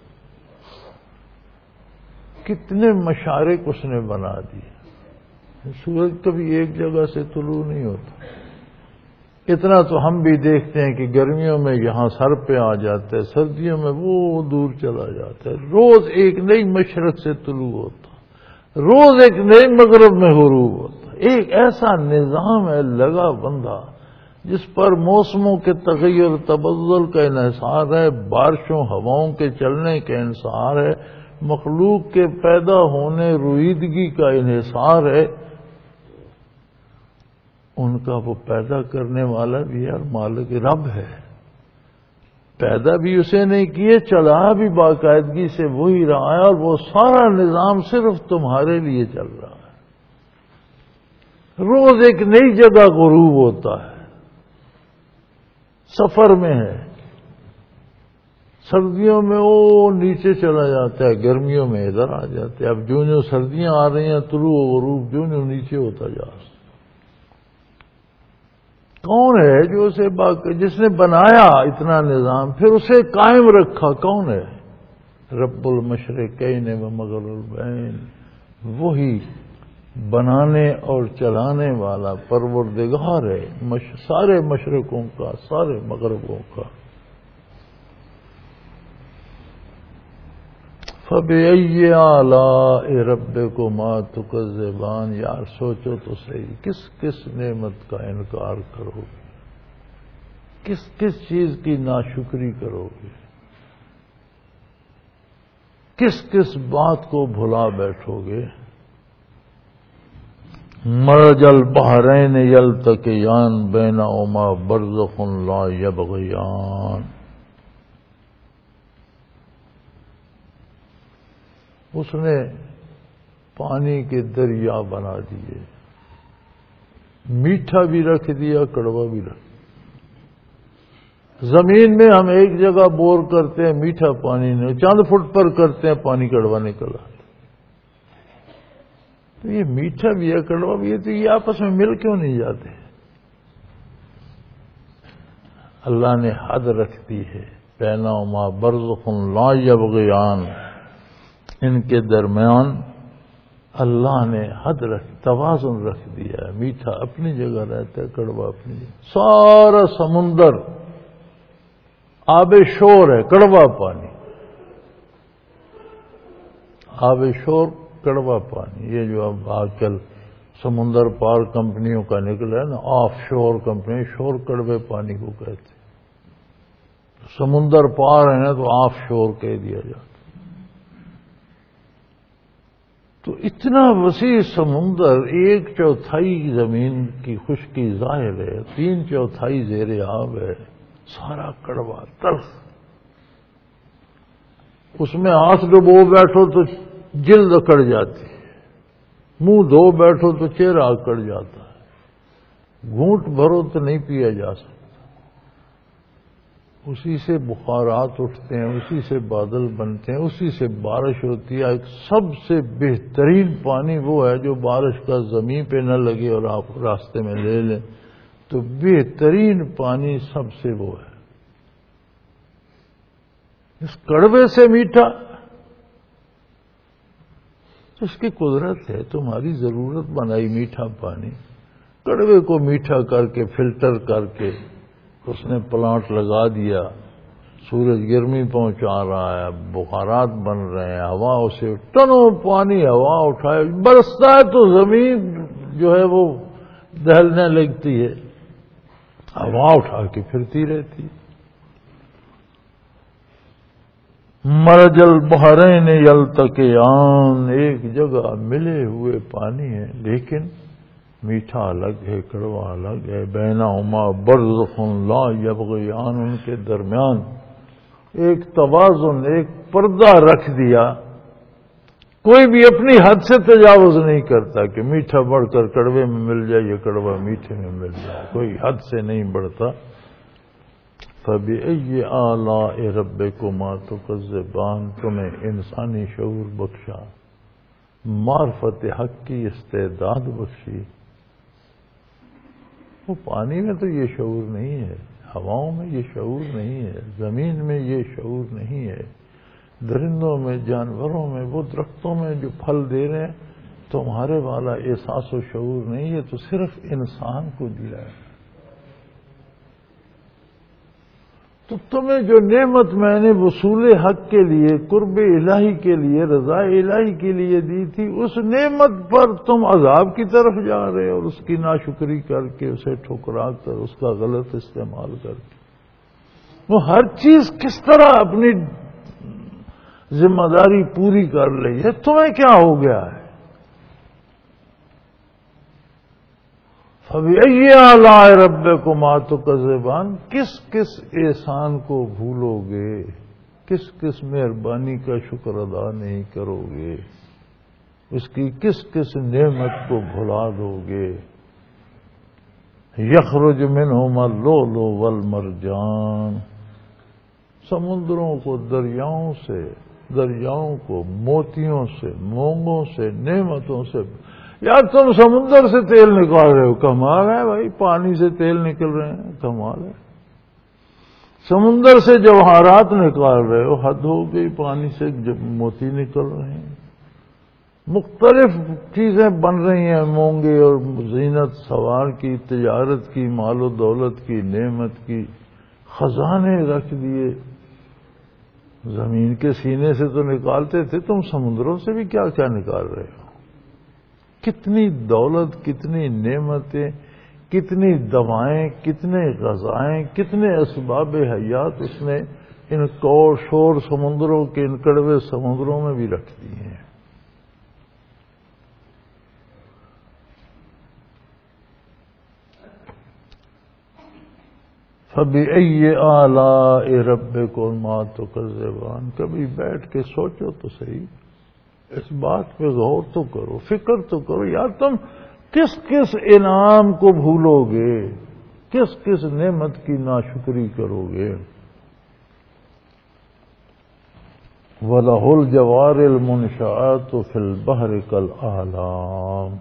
کتنے مشارق اس نے بنا دیے۔ سورج کبھی ایک جگہ سے طلوع نہیں ہوتا۔ اتنا تو ہم بھی دیکھتے ہیں کہ گرمیوں میں یہاں سر پہ آ جاتا ہے، سردیوں میں وہ دور چلا جاتا ہے۔ روز ایک نئی مشرق سے طلوع ہوتا، روز ایک نئی مغرب میں غروب ہوتا۔ ایک ایسا نظام ہے لگا بندہ جس پر موسموں کے تغیر تبدل کا انحصار ہے، بارشوں ہواؤں کے چلنے کا انحصار ہے، مخلوق کے پیدا ہونے رویدگی کا انحصار ہے۔ ان کا وہ پیدا کرنے والا بھی ہے اور مالک رب ہے۔ پیدا بھی اسے نہیں کیے، چلا بھی باقاعدگی سے وہی رہا ہے، اور وہ سارا نظام صرف تمہارے لیے چل رہا ہے۔ روز ایک نئی جگہ غروب ہوتا ہے، سفر میں ہے، سردیوں میں وہ نیچے چلا جاتا ہے، گرمیوں میں ادھر آ جاتے ہیں۔ اب جو سردیاں آ رہی ہیں طلوع و غروب جو نیچے ہوتا جا رہا ہے۔ کون ہے جو اسے جس نے بنایا اتنا نظام پھر اسے قائم رکھا؟ کون ہے؟ رب المشرقین و مغربین، وہی بنانے اور چلانے والا پروردگار ہے سارے مشرقوں کا، سارے مغربوں کا۔ فَبِأَيِّ آلَاءِ رَبِّكُمَا تُكَذِّبَانِ، یار سوچو تو صحیح، کس کس نعمت کا انکار کرو گے؟ کس کس چیز کی ناشکری کرو گے؟ کس کس بات کو بھلا بیٹھو گے؟ مرج البحرین یلتقیان بینہما برزخ لا یبغیان، اس نے پانی کے دریا بنا دیے، میٹھا بھی رکھ دیا، کڑوا بھی رکھ دیا۔ زمین میں ہم ایک جگہ بور کرتے ہیں، میٹھا پانی نہیں، چند فٹ پر کرتے ہیں، پانی کڑوا نکل آتا۔ تو یہ میٹھا بھی ہے، کڑوا بھی ہے، تو یہ آپس میں مل کیوں نہیں جاتے؟ اللہ نے حد رکھ دی ہے، بینہما برزخ لا یبغیان، ان کے درمیان اللہ نے حد توازن رکھ دیا ہے۔ میٹھا اپنی جگہ رہتا ہے، کڑوا اپنی جگہ۔ سارا سمندر آب شور ہے، کڑوا پانی، آب شور کڑوا پانی۔ یہ جو اب آج کل سمندر پار کمپنیوں کا نکلا ہے نا، آف شور کمپنی، شور کڑوے پانی کو کہتے ہیں۔ سمندر پار ہے نا تو آف شور کہہ دیا جاتا۔ تو اتنا وسیع سمندر، 1/4 زمین کی خشکی ظاہر ہے، 3/4 زیر آب ہے، سارا کڑوا تلخ۔ اس میں ہاتھ ڈبو بیٹھو تو جلد اکڑ جاتی ہے، منہ دھو بیٹھو تو چہرہ اکڑ جاتا ہے، گھونٹ بھرو تو نہیں پیا جا سکتا۔ اسی سے بخارات اٹھتے ہیں، اسی سے بادل بنتے ہیں، اسی سے بارش ہوتی ہے۔ سب سے بہترین پانی وہ ہے جو بارش کا زمین پہ نہ لگے اور آپ راستے میں لے لیں، تو بہترین پانی سب سے وہ ہے۔ اس کڑوے سے میٹھا، اس کی قدرت ہے، تمہاری ضرورت بنائی میٹھا پانی، کڑوے کو میٹھا کر کے فلٹر کر کے اس نے پلانٹ لگا دیا، سورج گرمی پہنچا رہا ہے، بخارات بن رہے ہیں، ہوا اسے ٹنوں پانی ہوا اٹھائے، برستا ہے تو زمین جو ہے وہ دہلنے لگتی ہے، ہوا اٹھا کے پھرتی رہتی. مرج البحرین یلتقیان، ایک جگہ ملے ہوئے پانی ہے لیکن میٹھا الگ ہے، کڑوا الگ ہے. بینہما برزخ لا یبغیان، ان کے درمیان ایک توازن، ایک پردہ رکھ دیا. کوئی بھی اپنی حد سے تجاوز نہیں کرتا کہ میٹھا بڑھ کر کڑوے میں مل جائے یا کڑوا میٹھے میں مل جائے، کوئی حد سے نہیں بڑھتا. فَبِأَيِّ آلَاءِ رَبِّكُمَا تُكَذِّبَانِ، تمہیں انسانی شعور بخشا، معرفت حق کی استعداد بخشی. وہ پانی میں تو یہ شعور نہیں ہے، ہواؤں میں یہ شعور نہیں ہے، زمین میں یہ شعور نہیں ہے، درندوں میں، جانوروں میں، وہ درختوں میں جو پھل دے رہے ہیں تمہارے والا احساس و شعور نہیں ہے، تو صرف انسان کو دیا ہے. تو تمہیں جو نعمت میں نے وصول حق کے لیے، قرب الہی کے لیے، رضا الہی کے لیے دی تھی، اس نعمت پر تم عذاب کی طرف جا رہے اور اس کی ناشکری کر کے، اسے ٹھکرا کر، اس کا غلط استعمال کر کے. وہ ہر چیز کس طرح اپنی ذمہ داری پوری کر رہی ہے، تمہیں کیا ہو گیا ہے؟ فَبِأَيِّ آلَاءِ رَبِّكُمَا تُكَذِّبَانِ، کس کس احسان کو بھولو گے، کس کس مہربانی کا شکر ادا نہیں کرو گے، اس کی کس کس نعمت کو بھلا دو گے. یخرج منہما اللؤلؤ والمرجان، سمندروں کو دریاؤں کو موتیوں سے، مونگوں سے، نعمتوں سے. یار تم سمندر سے تیل نکال رہے ہو، کمال ہے بھائی. پانی سے تیل نکل رہے ہیں، کمال ہے. سمندر سے جواہرات نکال رہے ہو، حد ہو گئی. پانی سے جب موتی نکل رہے ہیں، مختلف چیزیں بن رہی ہیں، مونگے اور زینت سوار کی، تجارت کی، مال و دولت کی، نعمت کی. خزانے رکھ دیے. زمین کے سینے سے تو نکالتے تھے، تم سمندروں سے بھی کیا کیا نکال رہے ہو. کتنی دولت، کتنی نعمتیں، کتنی دوائیں، کتنے غذائیں، کتنے اسباب حیات اس نے ان شور سمندروں کے، ان کڑوے سمندروں میں بھی رکھ دی ہیں. فَبِأَيِّ آلَاءِ رَبِّكُمَا تُكَذِّبَانِ، کبھی بیٹھ کے سوچو تو صحیح، اس بات پہ غور تو کرو، فکر تو کرو. یار تم کس کس انعام کو بھولو گے، کس کس نعمت کی ناشکری کرو گے. وَلَهُ الْجَوَارِ الْمُنشَآتُ فِي الْبَحْرِ كَالْأَعْلَامِ،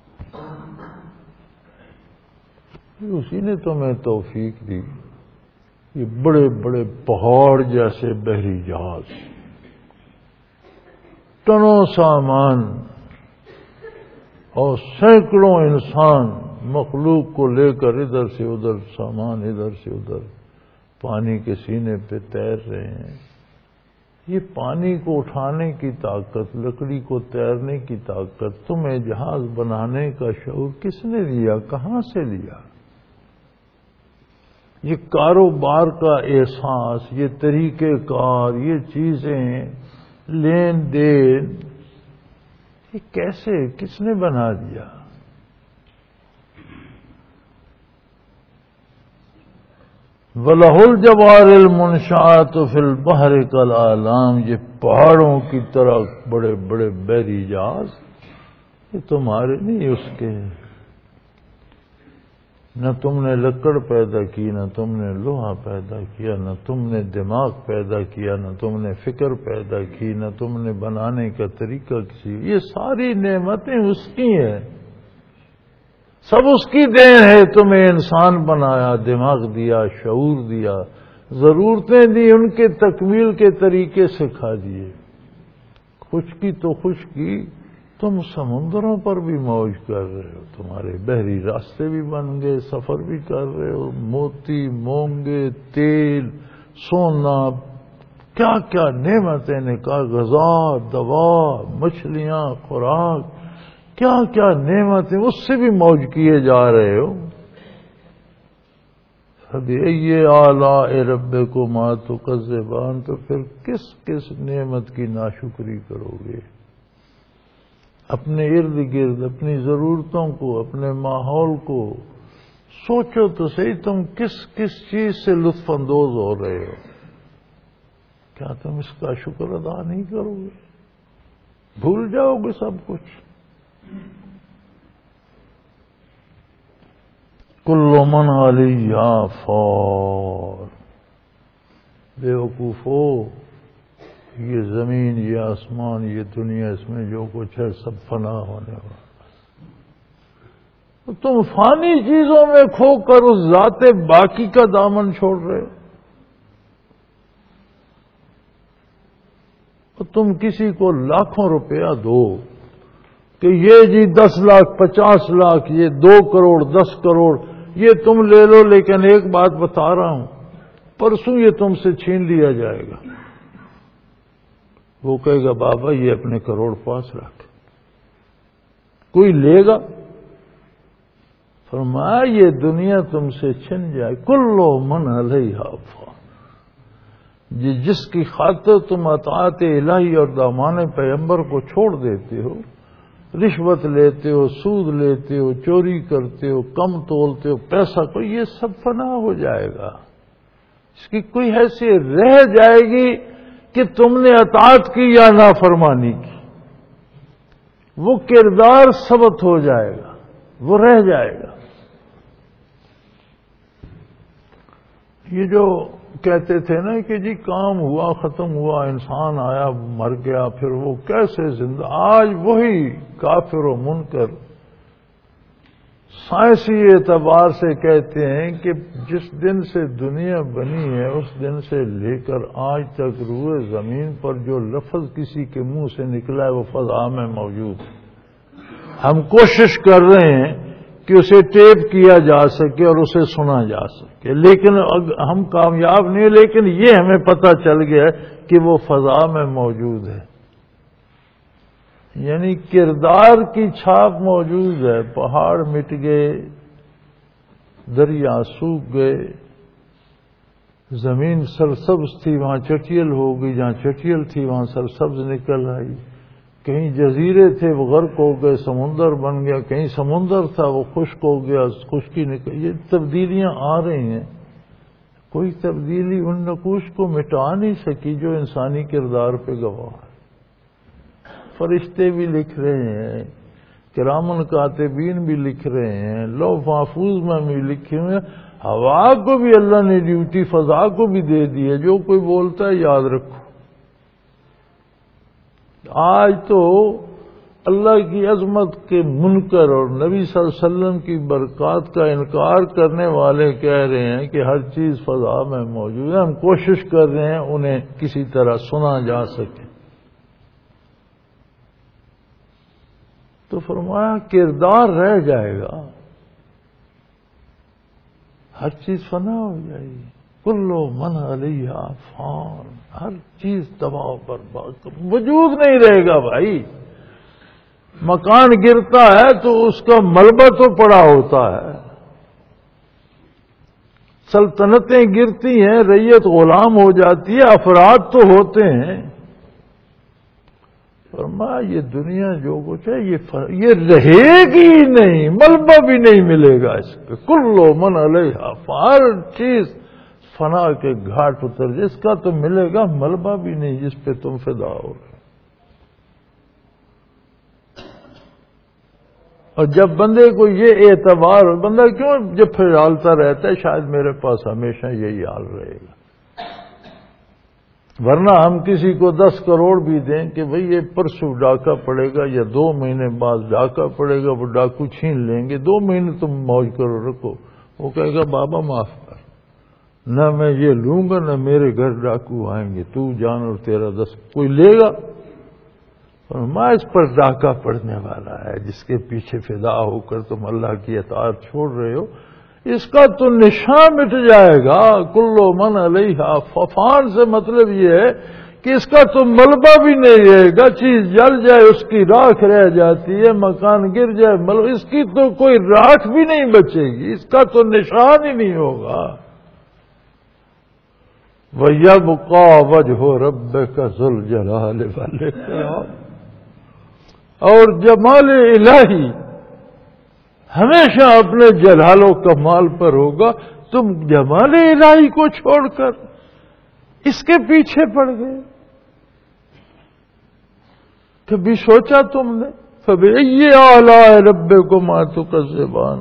اسی نے تمہیں توفیق دی. یہ بڑے بڑے پہاڑ جیسے بحری جہاز، ٹنوں سامان اور سینکڑوں انسان مخلوق کو لے کر ادھر سے ادھر، سامان ادھر سے ادھر پانی کے سینے پہ تیر رہے ہیں. یہ پانی کو اٹھانے کی طاقت، لکڑی کو تیرنے کی طاقت، تمہیں جہاز بنانے کا شعور کس نے دیا، کہاں سے لیا؟ یہ کاروبار کا احساس، یہ طریقہ کار، یہ چیزیں، لین دین، یہ کیسے، کس نے بنا دیا؟ وَلَهُ الْجَوَارِ الْمُنشَآتُ فِي الْبَحْرِ كَالْأَعْلَامِ، یہ پہاڑوں کی طرح بڑے بڑے بحری جہاز، یہ تمہارے نہیں، اس کے. نہ تم نے لکڑ پیدا کی، نہ تم نے لوہا پیدا کیا، نہ تم نے دماغ پیدا کیا، نہ تم نے فکر پیدا کی، نہ تم نے بنانے کا طریقہ کسی. یہ ساری نعمتیں اس کی ہیں، سب اس کی دین ہے. تمہیں انسان بنایا، دماغ دیا، شعور دیا، ضرورتیں دی، ان کے تکمیل کے طریقے سکھا دیے. خشکی تو خشکی، تم سمندروں پر بھی موج کر رہے ہو، تمہارے بحری راستے بھی بن گئے، سفر بھی کر رہے ہو. موتی، مونگے، تیل، سونا، کیا کیا نعمتیں نکال، غذا، دوا، مچھلیاں، خوراک، کیا کیا نعمتیں، اس سے بھی موج کیے جا رہے ہو. فبأي آلاء ربكما تكذبان، تو پھر کس کس نعمت کی ناشکری کرو گے؟ اپنے ارد گرد اپنی ضرورتوں کو، اپنے ماحول کو سوچو تو صحیح، تم کس کس چیز سے لطف اندوز ہو رہے ہو؟ کیا تم اس کا شکر ادا نہیں کرو گے؟ بھول جاؤ گے سب کچھ؟ کل من علیہا فان، بے وقوفو، یہ زمین، یہ آسمان، یہ دنیا، اس میں جو کچھ ہے سب فنا ہونے والا۔ تم فانی چیزوں میں کھو کر اس ذات باقی کا دامن چھوڑ رہے ہو۔ تم کسی کو لاکھوں روپیہ دو کہ یہ جی 10 لاکھ 50 لاکھ، یہ 2 کروڑ 10 کروڑ یہ تم لے لو، لیکن ایک بات بتا رہا ہوں، پرسوں یہ تم سے چھین لیا جائے گا۔ وہ کہے گا بابا یہ اپنے کروڑ پاس رکھ، کوئی لے گا؟ فرمایا یہ دنیا تم سے چھن جائے، کل من علیہا فان، جس کی خاطر تم اطاعت الہی اور دامان پیغمبر کو چھوڑ دیتے ہو، رشوت لیتے ہو، سود لیتے ہو، چوری کرتے ہو، کم تولتے ہو پیسہ کو، یہ سب فنا ہو جائے گا۔ اس کی کوئی حیثیت رہ جائے گی کہ تم نے اطاعت کی یا نافرمانی کی، وہ کردار ثبت ہو جائے گا، وہ رہ جائے گا۔ یہ جو کہتے تھے نا کہ جی کام ہوا ختم ہوا، انسان آیا مر گیا، پھر وہ کیسے زندہ، آج وہی کافر و منکر سائنسی اعتبار سے کہتے ہیں کہ جس دن سے دنیا بنی ہے اس دن سے لے کر آج تک روئے زمین پر جو لفظ کسی کے منہ سے نکلا ہے وہ فضا میں موجود ہے۔ ہم کوشش کر رہے ہیں کہ اسے ٹیپ کیا جا سکے اور اسے سنا جا سکے، لیکن ہم کامیاب نہیں، لیکن یہ ہمیں پتہ چل گیا کہ وہ فضا میں موجود ہے، یعنی کردار کی چھاپ موجود ہے۔ پہاڑ مٹ گئے، دریا سوکھ گئے، زمین سرسبز تھی وہاں چٹیل ہو گئی، جہاں چٹیل تھی وہاں سرسبز نکل آئی، کہیں جزیرے تھے وہ غرق ہو گئے سمندر بن گیا، کہیں سمندر تھا وہ خشک ہو گیا خشکی نکل۔ یہ تبدیلیاں آ رہی ہیں، کوئی تبدیلی ان نقوش کو مٹا نہیں سکی جو انسانی کردار پہ گواہ ہے۔ فرشتے بھی لکھ رہے ہیں، کرامن کاتبین بھی لکھ رہے ہیں، لوح محفوظ میں بھی لکھے ہوئے ہیں، ہوا کو بھی اللہ نے ڈیوٹی فضا کو بھی دے دی ہے، جو کوئی بولتا ہے یاد رکھو۔ آج تو اللہ کی عظمت کے منکر اور نبی صلی اللہ علیہ وسلم کی برکات کا انکار کرنے والے کہہ رہے ہیں کہ ہر چیز فضا میں موجود ہے، ہم کوشش کر رہے ہیں انہیں کسی طرح سنا جا سکے۔ تو فرمایا کردار رہ جائے گا، ہر چیز فنا ہو جائے گی، کلو من علیہا فان، ہر چیز تباہ و برباد، وجود نہیں رہے گا بھائی۔ مکان گرتا ہے تو اس کا ملبہ تو پڑا ہوتا ہے، سلطنتیں گرتی ہیں، رعیت غلام ہو جاتی ہے، افراد تو ہوتے ہیں۔ فرمایا یہ دنیا جو کچھ ہے یہ رہے گی نہیں، ملبہ بھی نہیں ملے گا اس پہ، کلو من علیہا، ہر چیز فنا کے گھاٹ اتر، جس کا تو ملے گا ملبہ بھی نہیں جس پہ تم فدا ہو رہے۔ اور جب بندے کو یہ اعتبار، بندہ کیوں جب پھر ڈالتا رہتا ہے شاید میرے پاس ہمیشہ یہی حال رہے گا، ورنہ ہم کسی کو 10 کروڑ بھی دیں کہ بھئی یہ پرسوں ڈاکہ پڑے گا یا 2 مہینے بعد ڈاکہ پڑے گا، وہ ڈاکو چھین لیں گے، 2 مہینے تم موج کرو رکھو، وہ کہے گا بابا معاف کر، نہ میں یہ لوں گا نہ میرے گھر ڈاکو آئیں گے، تو جان اور تیرا 10 کوئی لے گا؟ اور میں اس پر ڈاکہ پڑنے والا ہے، جس کے پیچھے فدا ہو کر تم اللہ کی اطاعت چھوڑ رہے ہو، اس کا تو نشان مٹ جائے گا۔ کلو من علیہا فان سے مطلب یہ ہے کہ اس کا تو ملبہ بھی نہیں رہے گا، چیز جل جائے اس کی راکھ رہ جاتی ہے، مکان گر جائے اس کی تو کوئی راکھ بھی نہیں بچے گی، اس کا تو نشان ہی نہیں ہوگا۔ وَيَبْقَى وَجْهُ رَبِّكَ ذُو الْجَلَالِ وَالْإِكْرَامِ، اور جمال الہی ہمیشہ اپنے جلال و کمال پر ہوگا. تم جمال الہی کو چھوڑ کر اس کے پیچھے پڑ گئے. کبھی سوچا تم نے؟ فَبِأَيِّ آلَاءِ رَبِّكُمَا تُكَذِّبَانِ،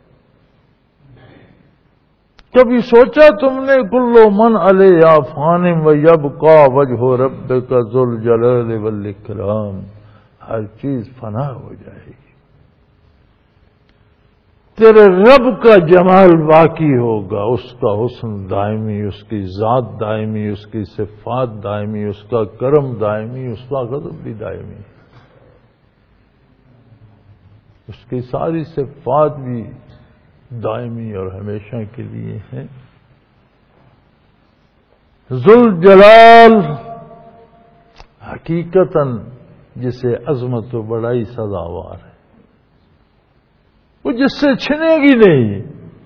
کبھی سوچا تم نے کُلُّ مَنْ عَلَيْهَا فَانٍ وَيَبْقَى وَجْهُ رَبِّكَ ذُو الْجَلَالِ وَالْإِكْرَامِ، ہر چیز فنا ہو جائے گی، تیرے رب کا جمال باقی ہوگا، اس کا حسن دائمی، اس کی ذات دائمی، اس کی صفات دائمی، اس کا کرم دائمی، اس کا غضب بھی دائمی، اس کی ساری صفات بھی دائمی اور ہمیشہ کے لیے ہیں. ذوالجلال حقیقتاً جسے عظمت و بڑائی سزاوار ہے، وہ جس سے چھنے گی نہیں.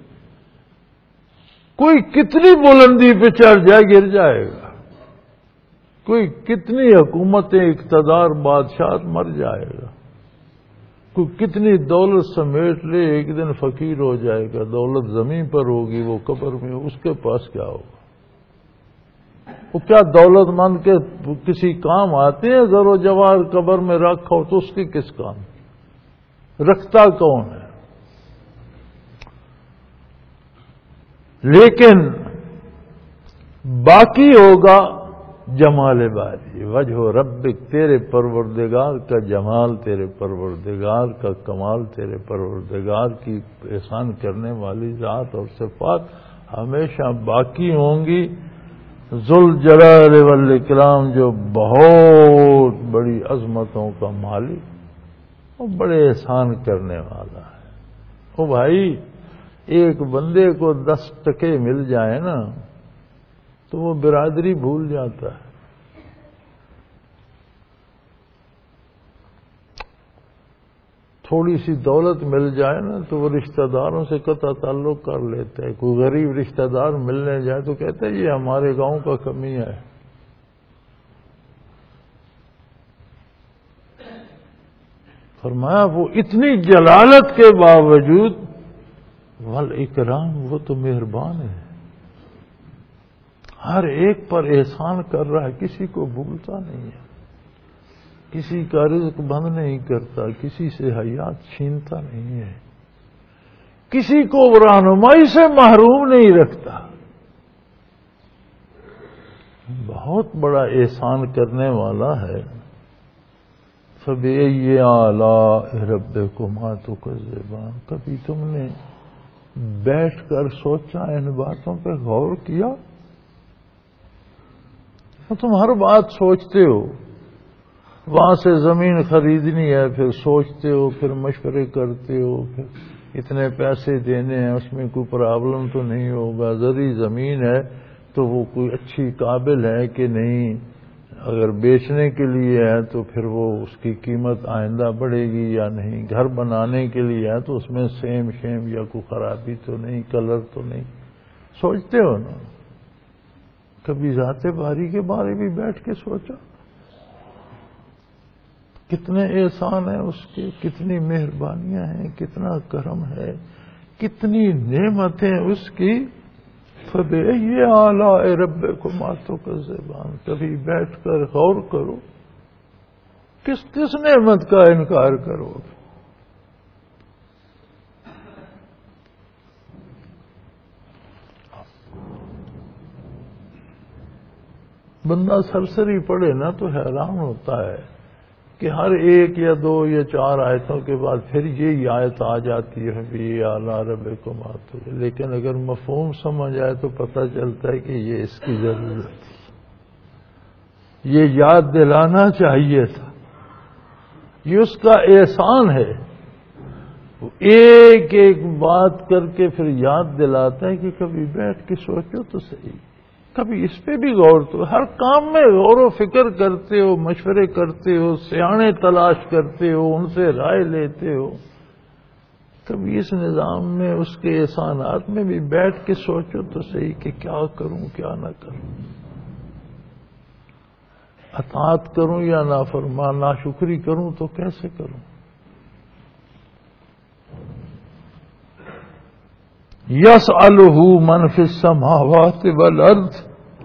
کوئی کتنی بلندی پہ چڑھ جائے گر جائے گا، کوئی کتنی حکومتیں اقتدار بادشاہ مر جائے گا، کوئی کتنی دولت سمیٹ لے ایک دن فقیر ہو جائے گا. دولت زمین پر ہوگی، وہ قبر میں، اس کے پاس کیا ہوگا؟ وہ کیا دولت مند کے کسی کام آتے ہیں؟ زر و جواہر قبر میں رکھو تو اس کی کس کام؟ رکھتا کون ہے؟ لیکن باقی ہوگا جمال باری، وجہ ربک، تیرے پروردگار کا جمال، تیرے پروردگار کا کمال، تیرے پروردگار کی احسان کرنے والی ذات اور صفات ہمیشہ باقی ہوں گی. ذوالجلال والاکرام، جو بہت بڑی عظمتوں کا مالک، وہ بڑے احسان کرنے والا ہے. او بھائی، ایک بندے کو 10 ٹکے مل جائے نا تو وہ برادری بھول جاتا ہے. تھوڑی سی دولت مل جائے نا تو وہ رشتہ داروں سے قطع تعلق کر لیتا ہے. کوئی غریب رشتہ دار ملنے جائے تو کہتا ہے یہ ہمارے گاؤں کا کمی ہے. فرمایا وہ اتنی جلالت کے باوجود والاکرام، وہ تو مہربان ہے، ہر ایک پر احسان کر رہا ہے، کسی کو بھولتا نہیں ہے، کسی کا رزق بند نہیں کرتا، کسی سے حیات چھینتا نہیں ہے، کسی کو رہنمائی سے محروم نہیں رکھتا. بہت بڑا احسان کرنے والا ہے. فَبِأَيِّ آلَاءِ رَبِّكُمَا تُكَذِّبَانِ، کبھی تم نے بیٹھ کر سوچا، ان باتوں پہ غور کیا؟ تم ہر بات سوچتے ہو، وہاں سے زمین خریدنی ہے پھر سوچتے ہو، پھر مشورے کرتے ہو، پھر اتنے پیسے دینے ہیں، اس میں کوئی پرابلم تو نہیں ہوگا، زرعی زمین ہے تو وہ کوئی اچھی قابل ہے کہ نہیں، اگر بیچنے کے لیے ہے تو پھر وہ اس کی قیمت آئندہ بڑھے گی یا نہیں، گھر بنانے کے لیے ہے تو اس میں سیم شیم یا کوئی خرابی تو نہیں، کلر تو نہیں، سوچتے ہو نا. کبھی ذات باری کے بارے بھی بیٹھ کے سوچا؟ کتنے احسان ہیں اس کے، کتنی مہربانیاں ہیں، کتنا کرم ہے، کتنی نعمتیں اس کی. فَبِأَيِّ آلَاءِ رَبِّكُمَا تُكَذِّبَانِ، کبھی بیٹھ کر غور کرو، کس کس نعمت کا انکار کرو گے؟ بندہ سرسری پڑھے نا تو حیران ہوتا ہے کہ ہر ایک یا 2 یا 4 آیتوں کے بعد پھر یہ آیت آ جاتی ہے فَبِأَيِّ آلَاءِ رَبِّكُمَا تُكَذِّبَانِ، لیکن اگر مفہوم سمجھ آئے تو پتہ چلتا ہے کہ یہ اس کی ضرورت تھی، یہ یاد دلانا چاہیے تھا، یہ اس کا احسان ہے. وہ ایک ایک بات کر کے پھر یاد دلاتا ہے کہ کبھی بیٹھ کے سوچو تو صحیح، کبھی اس پہ بھی غور. تو ہر کام میں غور و فکر کرتے ہو، مشورے کرتے ہو، سیانے تلاش کرتے ہو، ان سے رائے لیتے ہو. کبھی اس نظام میں، اس کے احسانات میں بھی بیٹھ کے سوچو تو صحیح کہ کیا کروں کیا نہ کروں. اطاعت کروں یا ناشکری کروں تو کیسے کروں؟ یسألہ من فی السماوات والارض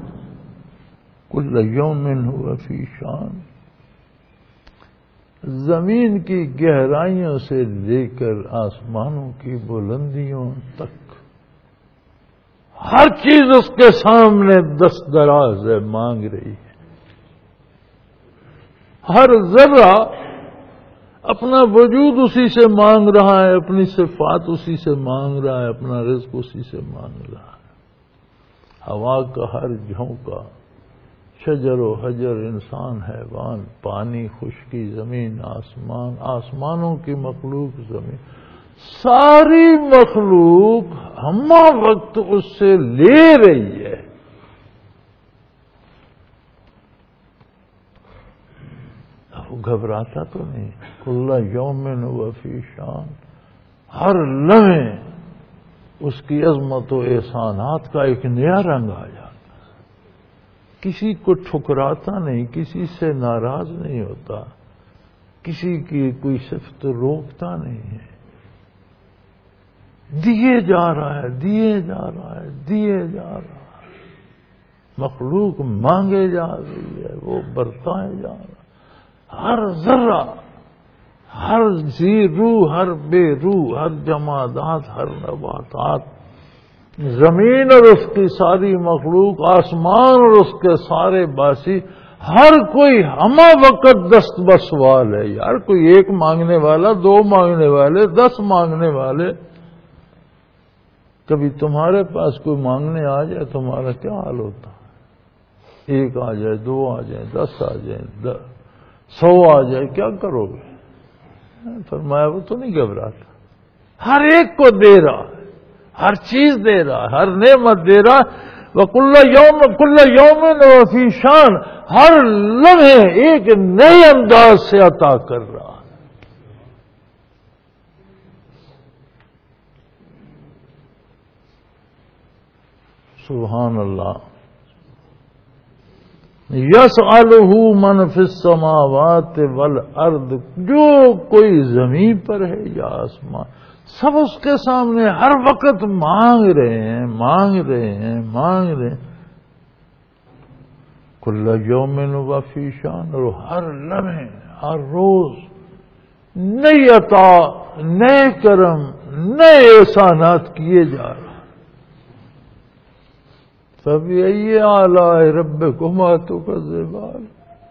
کل یوم ہوا فی شان۔ زمین کی گہرائیوں سے لے کر آسمانوں کی بلندیوں تک ہر چیز اس کے سامنے دست دراز ہے، مانگ رہی ہے۔ ہر ذرہ اپنا وجود اسی سے مانگ رہا ہے، اپنی صفات اسی سے مانگ رہا ہے، اپنا رزق اسی سے مانگ رہا ہے۔ ہوا کا ہر جھونکا، شجر و حجر، انسان، حیوان، پانی، خشکی، زمین، آسمان، آسمانوں کی مخلوق، زمین، ساری مخلوق ہمہ وقت اس سے لے رہی ہے۔ وہ گھبراتا تو نہیں۔ کل یوم ہوا فی شان، ہر لمحے اس کی عظمت و احسانات کا ایک نیا رنگ آ جاتا، کسی کو ٹھکراتا نہیں، کسی سے ناراض نہیں ہوتا، کسی کی کوئی صفت روکتا نہیں ہے، دیے جا رہا ہے، دیے جا رہا ہے، دیے جا رہا ہے۔ مخلوق مانگے جا رہی ہے، وہ برتائے جا رہا ہے۔ ہر ذرہ، ہر ذی روح، ہر بے روح، ہر جمادات، ہر نباتات، زمین اور اس کی ساری مخلوق، آسمان اور اس کے سارے باسی، ہر کوئی ہمہ وقت دست بسوال ہے یار۔ کوئی ایک مانگنے والا، دو مانگنے والے، 10 مانگنے والے۔ کبھی تمہارے پاس کوئی مانگنے آ جائے تمہارا کیا حال ہوتا ہے؟ 1 آ جائے، 2 آ جائے، 10 آ جائے، 100 آ جائے، کیا کرو گے؟ فرمایا وہ تو نہیں گھبراتا، ہر ایک کو دے رہا ہے، ہر چیز دے رہا ہے، ہر نعمت دے رہا ہے۔ کل یوم فی شان، ہر لمحے ایک نئے انداز سے عطا کر رہا ہے۔ سبحان اللہ۔ یسألہ من فی السماوات والارض، جو کوئی زمین پر ہے یا آسمان، سب اس کے سامنے ہر وقت مانگ رہے ہیں، مانگ رہے ہیں، مانگ رہے ہیں۔ کل یوم ہوا فی شان، اور ہر لمحے، ہر روز نئی عطا، نئے کرم، نئے احسانات کیے جا رہے ہیں۔ فَبِأَيِّ آلَاءِ رَبِّكُمَا تُكَذِّبَانِ،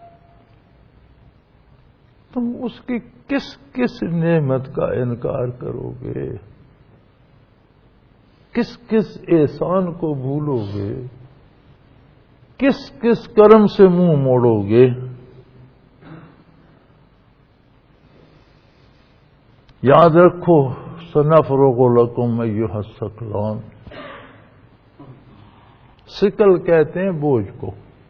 تم اس کی کس کس نعمت کا انکار کرو گے، کس کس احسان کو بھولو گے، کس کس کرم سے منہ موڑو گے؟ یاد رکھو، سنفرغ لکم ایھا الثقلان، ثقل کہتے ہیں بوجھ کو۔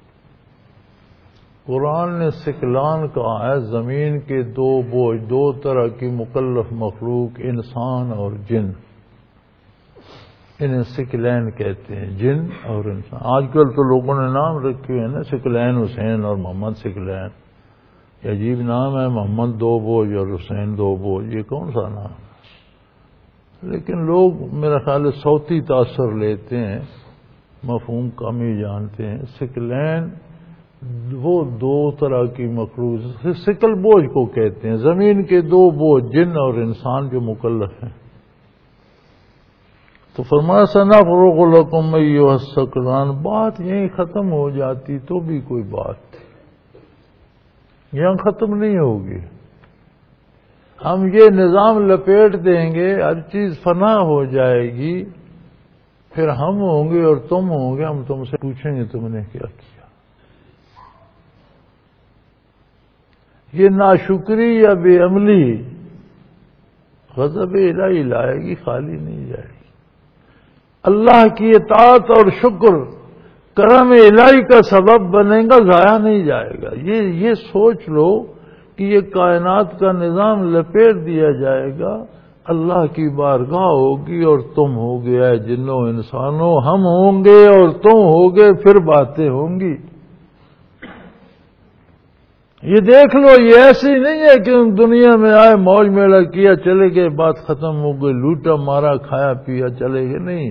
قرآن نے ثقلان کہا ہے، زمین کے 2 بوجھ، 2 طرح کی مکلف مخلوق، انسان اور جن، انہیں ثقلین کہتے ہیں، جن اور انسان۔ آج کل تو لوگوں نے نام رکھے ہوئے ہیں نا، ثقلین حسین اور محمد ثقلین، یہ عجیب نام ہے، محمد 2 بوجھ اور حسین 2 بوجھ، یہ کون سا نام ہے؟ لیکن لوگ میرا خیال ہے صوتی تاثر لیتے ہیں، مفہوم کم ہی جانتے ہیں۔ ثقلین وہ 2 طرح کی مخلوق، ثقل بوجھ کو کہتے ہیں، زمین کے 2 بوجھ، جن اور انسان جو مکلف ہیں۔ تو فرمایا سنفرغ لکم ایھا الثقلان، بات یہیں ختم ہو جاتی تو بھی کوئی بات یہاں ختم نہیں ہوگی۔ ہم یہ نظام لپیٹ دیں گے، ہر چیز فنا ہو جائے گی، پھر ہم ہوں گے اور تم ہوں گے، ہم تم سے پوچھیں گے تم نے کیا کیا۔ یہ ناشکری یا بے عملی غضب الہی لائے گی، خالی نہیں جائے گی۔ اللہ کی اطاعت اور شکر کرم الہی کا سبب بنے گا، ضائع نہیں جائے گا۔ یہ سوچ لو کہ یہ کائنات کا نظام لپیٹ دیا جائے گا، اللہ کی بارگاہ ہوگی اور تم ہوگے، اے جنوں انسانوں، ہم ہوں گے اور تم ہوگے، پھر باتیں ہوں گی۔ یہ دیکھ لو، یہ ایسی نہیں ہے کہ دنیا میں آئے موج میلہ کیا چلے گئے، بات ختم ہو گئی، لوٹا مارا کھایا پیا چلے گئے، نہیں.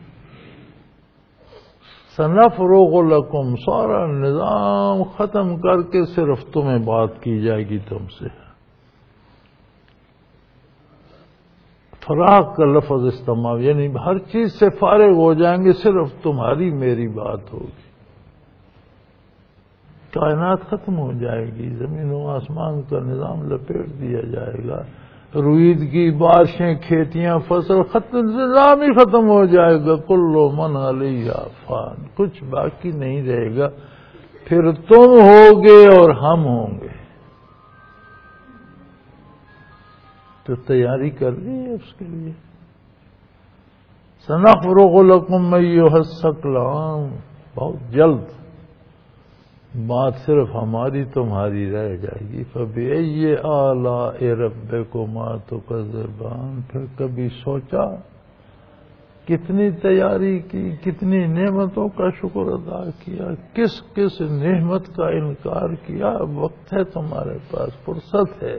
سنفرغ لکم، سارا نظام ختم کر کے صرف تمہیں بات کی جائے گی تم سے. فراغ کا لفظ استعمال، یعنی ہر چیز سے فارغ ہو جائیں گے، صرف تمہاری میری بات ہوگی. کائنات ختم ہو جائے گی، زمین و آسمان کا نظام لپیٹ دیا جائے گا، رویدگی، بارشیں، کھیتیاں، فصل ختم، نظام ہی ختم ہو جائے گا. کل من علیہا فان، کچھ باقی نہیں رہے گا. پھر تم ہوگے اور ہم ہوں گے. تو تیاری کر لی ہے اس کے لیے. سنفرغ لکم ایھا الثقلان، بہت جلد بات صرف ہماری تمہاری رہ جائے گی. فبأي آلاء ربكما تكذبان، پھر کبھی سوچا، کتنی تیاری کی، کتنی نعمتوں کا شکر ادا کیا، کس کس نعمت کا انکار کیا. وقت ہے تمہارے پاس، فرصت ہے.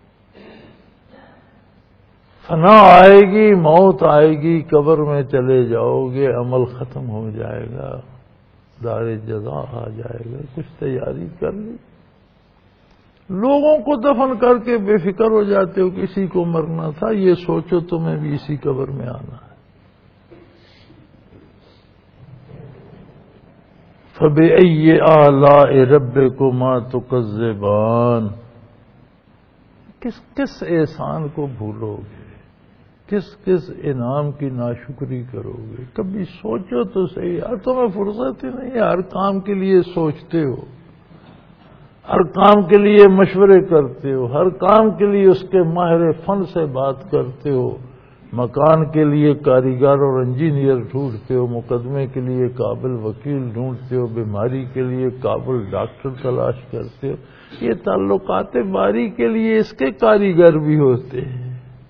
فنا آئے گی، موت آئے گی، قبر میں چلے جاؤ گے، عمل ختم ہو جائے گا، دار جزا آ جائے گا. کچھ تیاری کر لی. لوگوں کو دفن کر کے بے فکر ہو جاتے ہو، کسی کو مرنا تھا، یہ سوچو تمہیں بھی اسی قبر میں آنا ہے. فبأي آلاء ربكما تكذبان، کس کس احسان کو بھولو گے، کس کس انعام کی ناشکری کرو گے. کبھی سوچو تو صحیح. یار تمہیں فرصت ہی نہیں ہے، ہر کام کے لیے سوچتے ہو، ہر کام کے لیے مشورے کرتے ہو، ہر کام کے لیے اس کے ماہر فن سے بات کرتے ہو، مکان کے لیے کاریگر اور انجینئر ڈھونڈتے ہو، مقدمے کے لیے قابل وکیل ڈھونڈتے ہو، بیماری کے لیے قابل ڈاکٹر تلاش کرتے ہو. یہ تعلقات باری کے لیے اس کے کاریگر بھی ہوتے ہیں.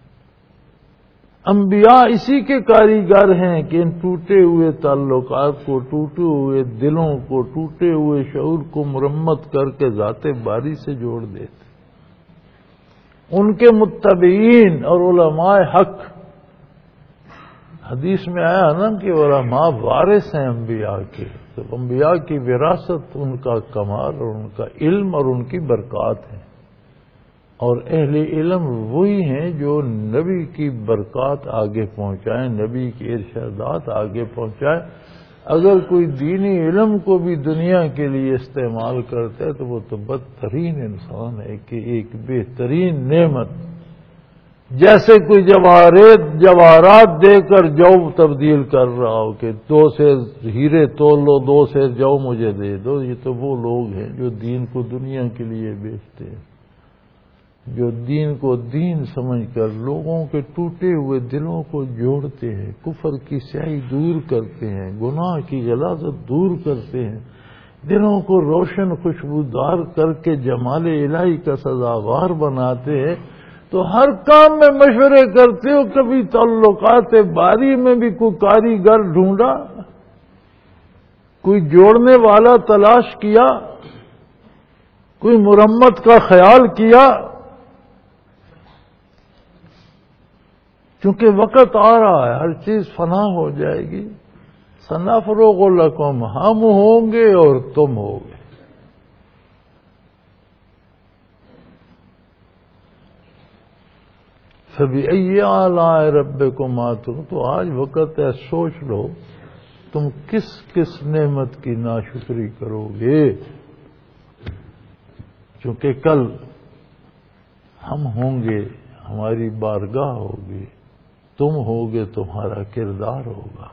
انبیاء اسی کے کاریگر ہیں کہ ان ٹوٹے ہوئے تعلقات کو، ٹوٹے ہوئے دلوں کو، ٹوٹے ہوئے شعور کو مرمت کر کے ذات باری سے جوڑ دیتے. ان کے متبعین اور علماء حق، حدیث میں آیا نا کہ علماء وارث ہیں انبیاء کے. تو انبیاء کی وراثت ان کا کمال اور ان کا علم اور ان کی برکات ہیں. اور اہل علم وہی ہیں جو نبی کی برکات آگے پہنچائیں، نبی کے ارشادات آگے پہنچائیں. اگر کوئی دینی علم کو بھی دنیا کے لیے استعمال کرتا ہے تو وہ تو بدترین انسان ہے کہ ایک بہترین نعمت، جیسے کوئی جواہرات دے کر جو تبدیل کر رہا ہو کہ 2 سے ہیرے تول لو، 2 سے جو مجھے دے دو. یہ تو وہ لوگ ہیں جو دین کو دنیا کے لیے بیچتے ہیں، جو دین کو دین سمجھ کر لوگوں کے ٹوٹے ہوئے دلوں کو جوڑتے ہیں، کفر کی سیاہی دور کرتے ہیں، گناہ کی غلاظت دور کرتے ہیں، دلوں کو روشن خوشبودار کر کے جمال الہی کا سزاوار بناتے ہیں. تو ہر کام میں مشورے کرتے ہو. کبھی تعلقات باری میں بھی کوئی کاریگر ڈھونڈا، کوئی جوڑنے والا تلاش کیا، کوئی مرمت کا خیال کیا؟ چونکہ وقت آ رہا ہے، ہر چیز فنا ہو جائے گی. سنفرغ لکم، ہم ہوں گے اور تم ہوگے. فبأي آلاء ربكما، تو آج وقت ہے، سوچ لو تم کس کس نعمت کی ناشکری کرو گے. چونکہ کل ہم ہوں گے، ہماری بارگاہ ہوگی، تم ہوگے، تمہارا کردار ہوگا.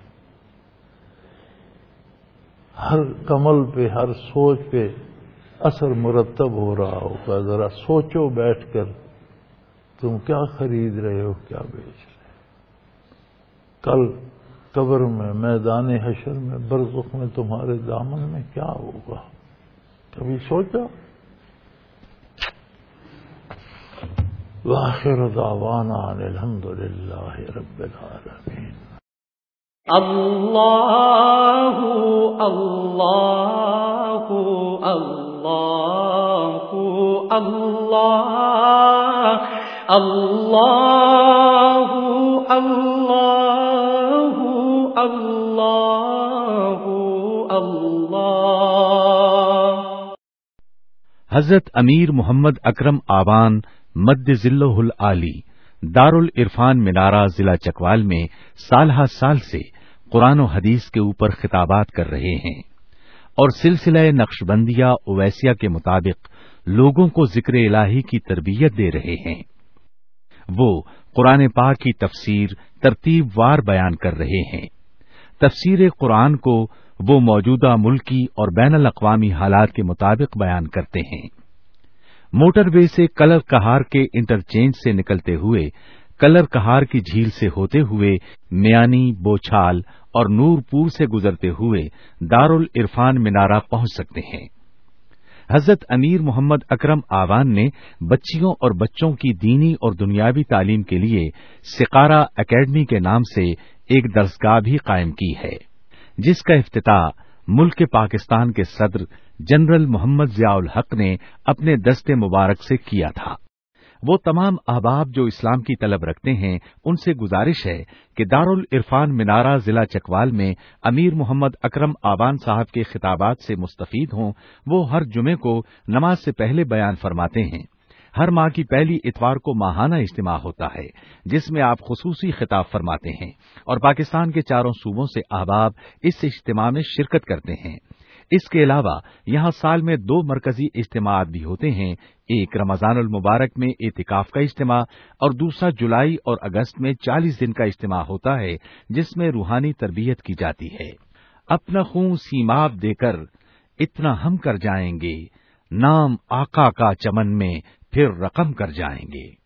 ہر کمل پہ، ہر سوچ پہ اثر مرتب ہو رہا ہوگا. ذرا سوچو بیٹھ کر، تم کیا خرید رہے ہو، کیا بیچ رہے ہو. کل قبر میں، میدان حشر میں، برزخ میں تمہارے دامن میں کیا ہوگا، کبھی سوچا؟ وآخر دعوانا ان الحمد للہ رب العالمین. اللہ اللہ اللہ اللہ اللہ اللہ اللہ اللہ۔ حضرت امیر محمد اکرم آوان مد ذلہ العالی دارالعرفان منارہ ضلع چکوال میں سالہ سال سے قرآن و حدیث کے اوپر خطابات کر رہے ہیں اور سلسلہ نقشبندیہ اویسیہ کے مطابق لوگوں کو ذکر الہی کی تربیت دے رہے ہیں۔ وہ قرآن پاک کی تفسیر ترتیب وار بیان کر رہے ہیں۔ تفسیر قرآن کو وہ موجودہ ملکی اور بین الاقوامی حالات کے مطابق بیان کرتے ہیں۔ موٹر وے سے کلر کہار کے انٹرچینج سے نکلتے ہوئے کلر کہار کی جھیل سے ہوتے ہوئے میانی، بوچھال اور نور پور سے گزرتے ہوئے دارالعرفان منارہ پہنچ سکتے ہیں۔ حضرت امیر محمد اکرم آوان نے بچیوں اور بچوں کی دینی اور دنیاوی تعلیم کے لیے سقارہ اکیڈمی کے نام سے ایک درسگاہ بھی قائم کی ہے، جس کا افتتاح ملک پاکستان کے صدر جنرل محمد ضیاء الحق نے اپنے دست مبارک سے کیا تھا۔ وہ تمام احباب جو اسلام کی طلب رکھتے ہیں ان سے گزارش ہے کہ دارالعرفان منارہ ضلع چکوال میں امیر محمد اکرم آوان صاحب کے خطابات سے مستفید ہوں۔ وہ ہر جمعے کو نماز سے پہلے بیان فرماتے ہیں۔ ہر ماہ کی پہلی اتوار کو ماہانہ اجتماع ہوتا ہے جس میں آپ خصوصی خطاب فرماتے ہیں اور پاکستان کے چاروں صوبوں سے احباب اس اجتماع میں شرکت کرتے ہیں۔ اس کے علاوہ یہاں سال میں 2 مرکزی اجتماعات بھی ہوتے ہیں، ایک رمضان المبارک میں اعتکاف کا اجتماع اور دوسرا جولائی اور اگست میں 40 دن کا اجتماع ہوتا ہے جس میں روحانی تربیت کی جاتی ہے۔ اپنا خون سیماب دے کر اتنا ہم کر جائیں گے، نام آقا کا چمن میں پھر رقم کر جائیں گے۔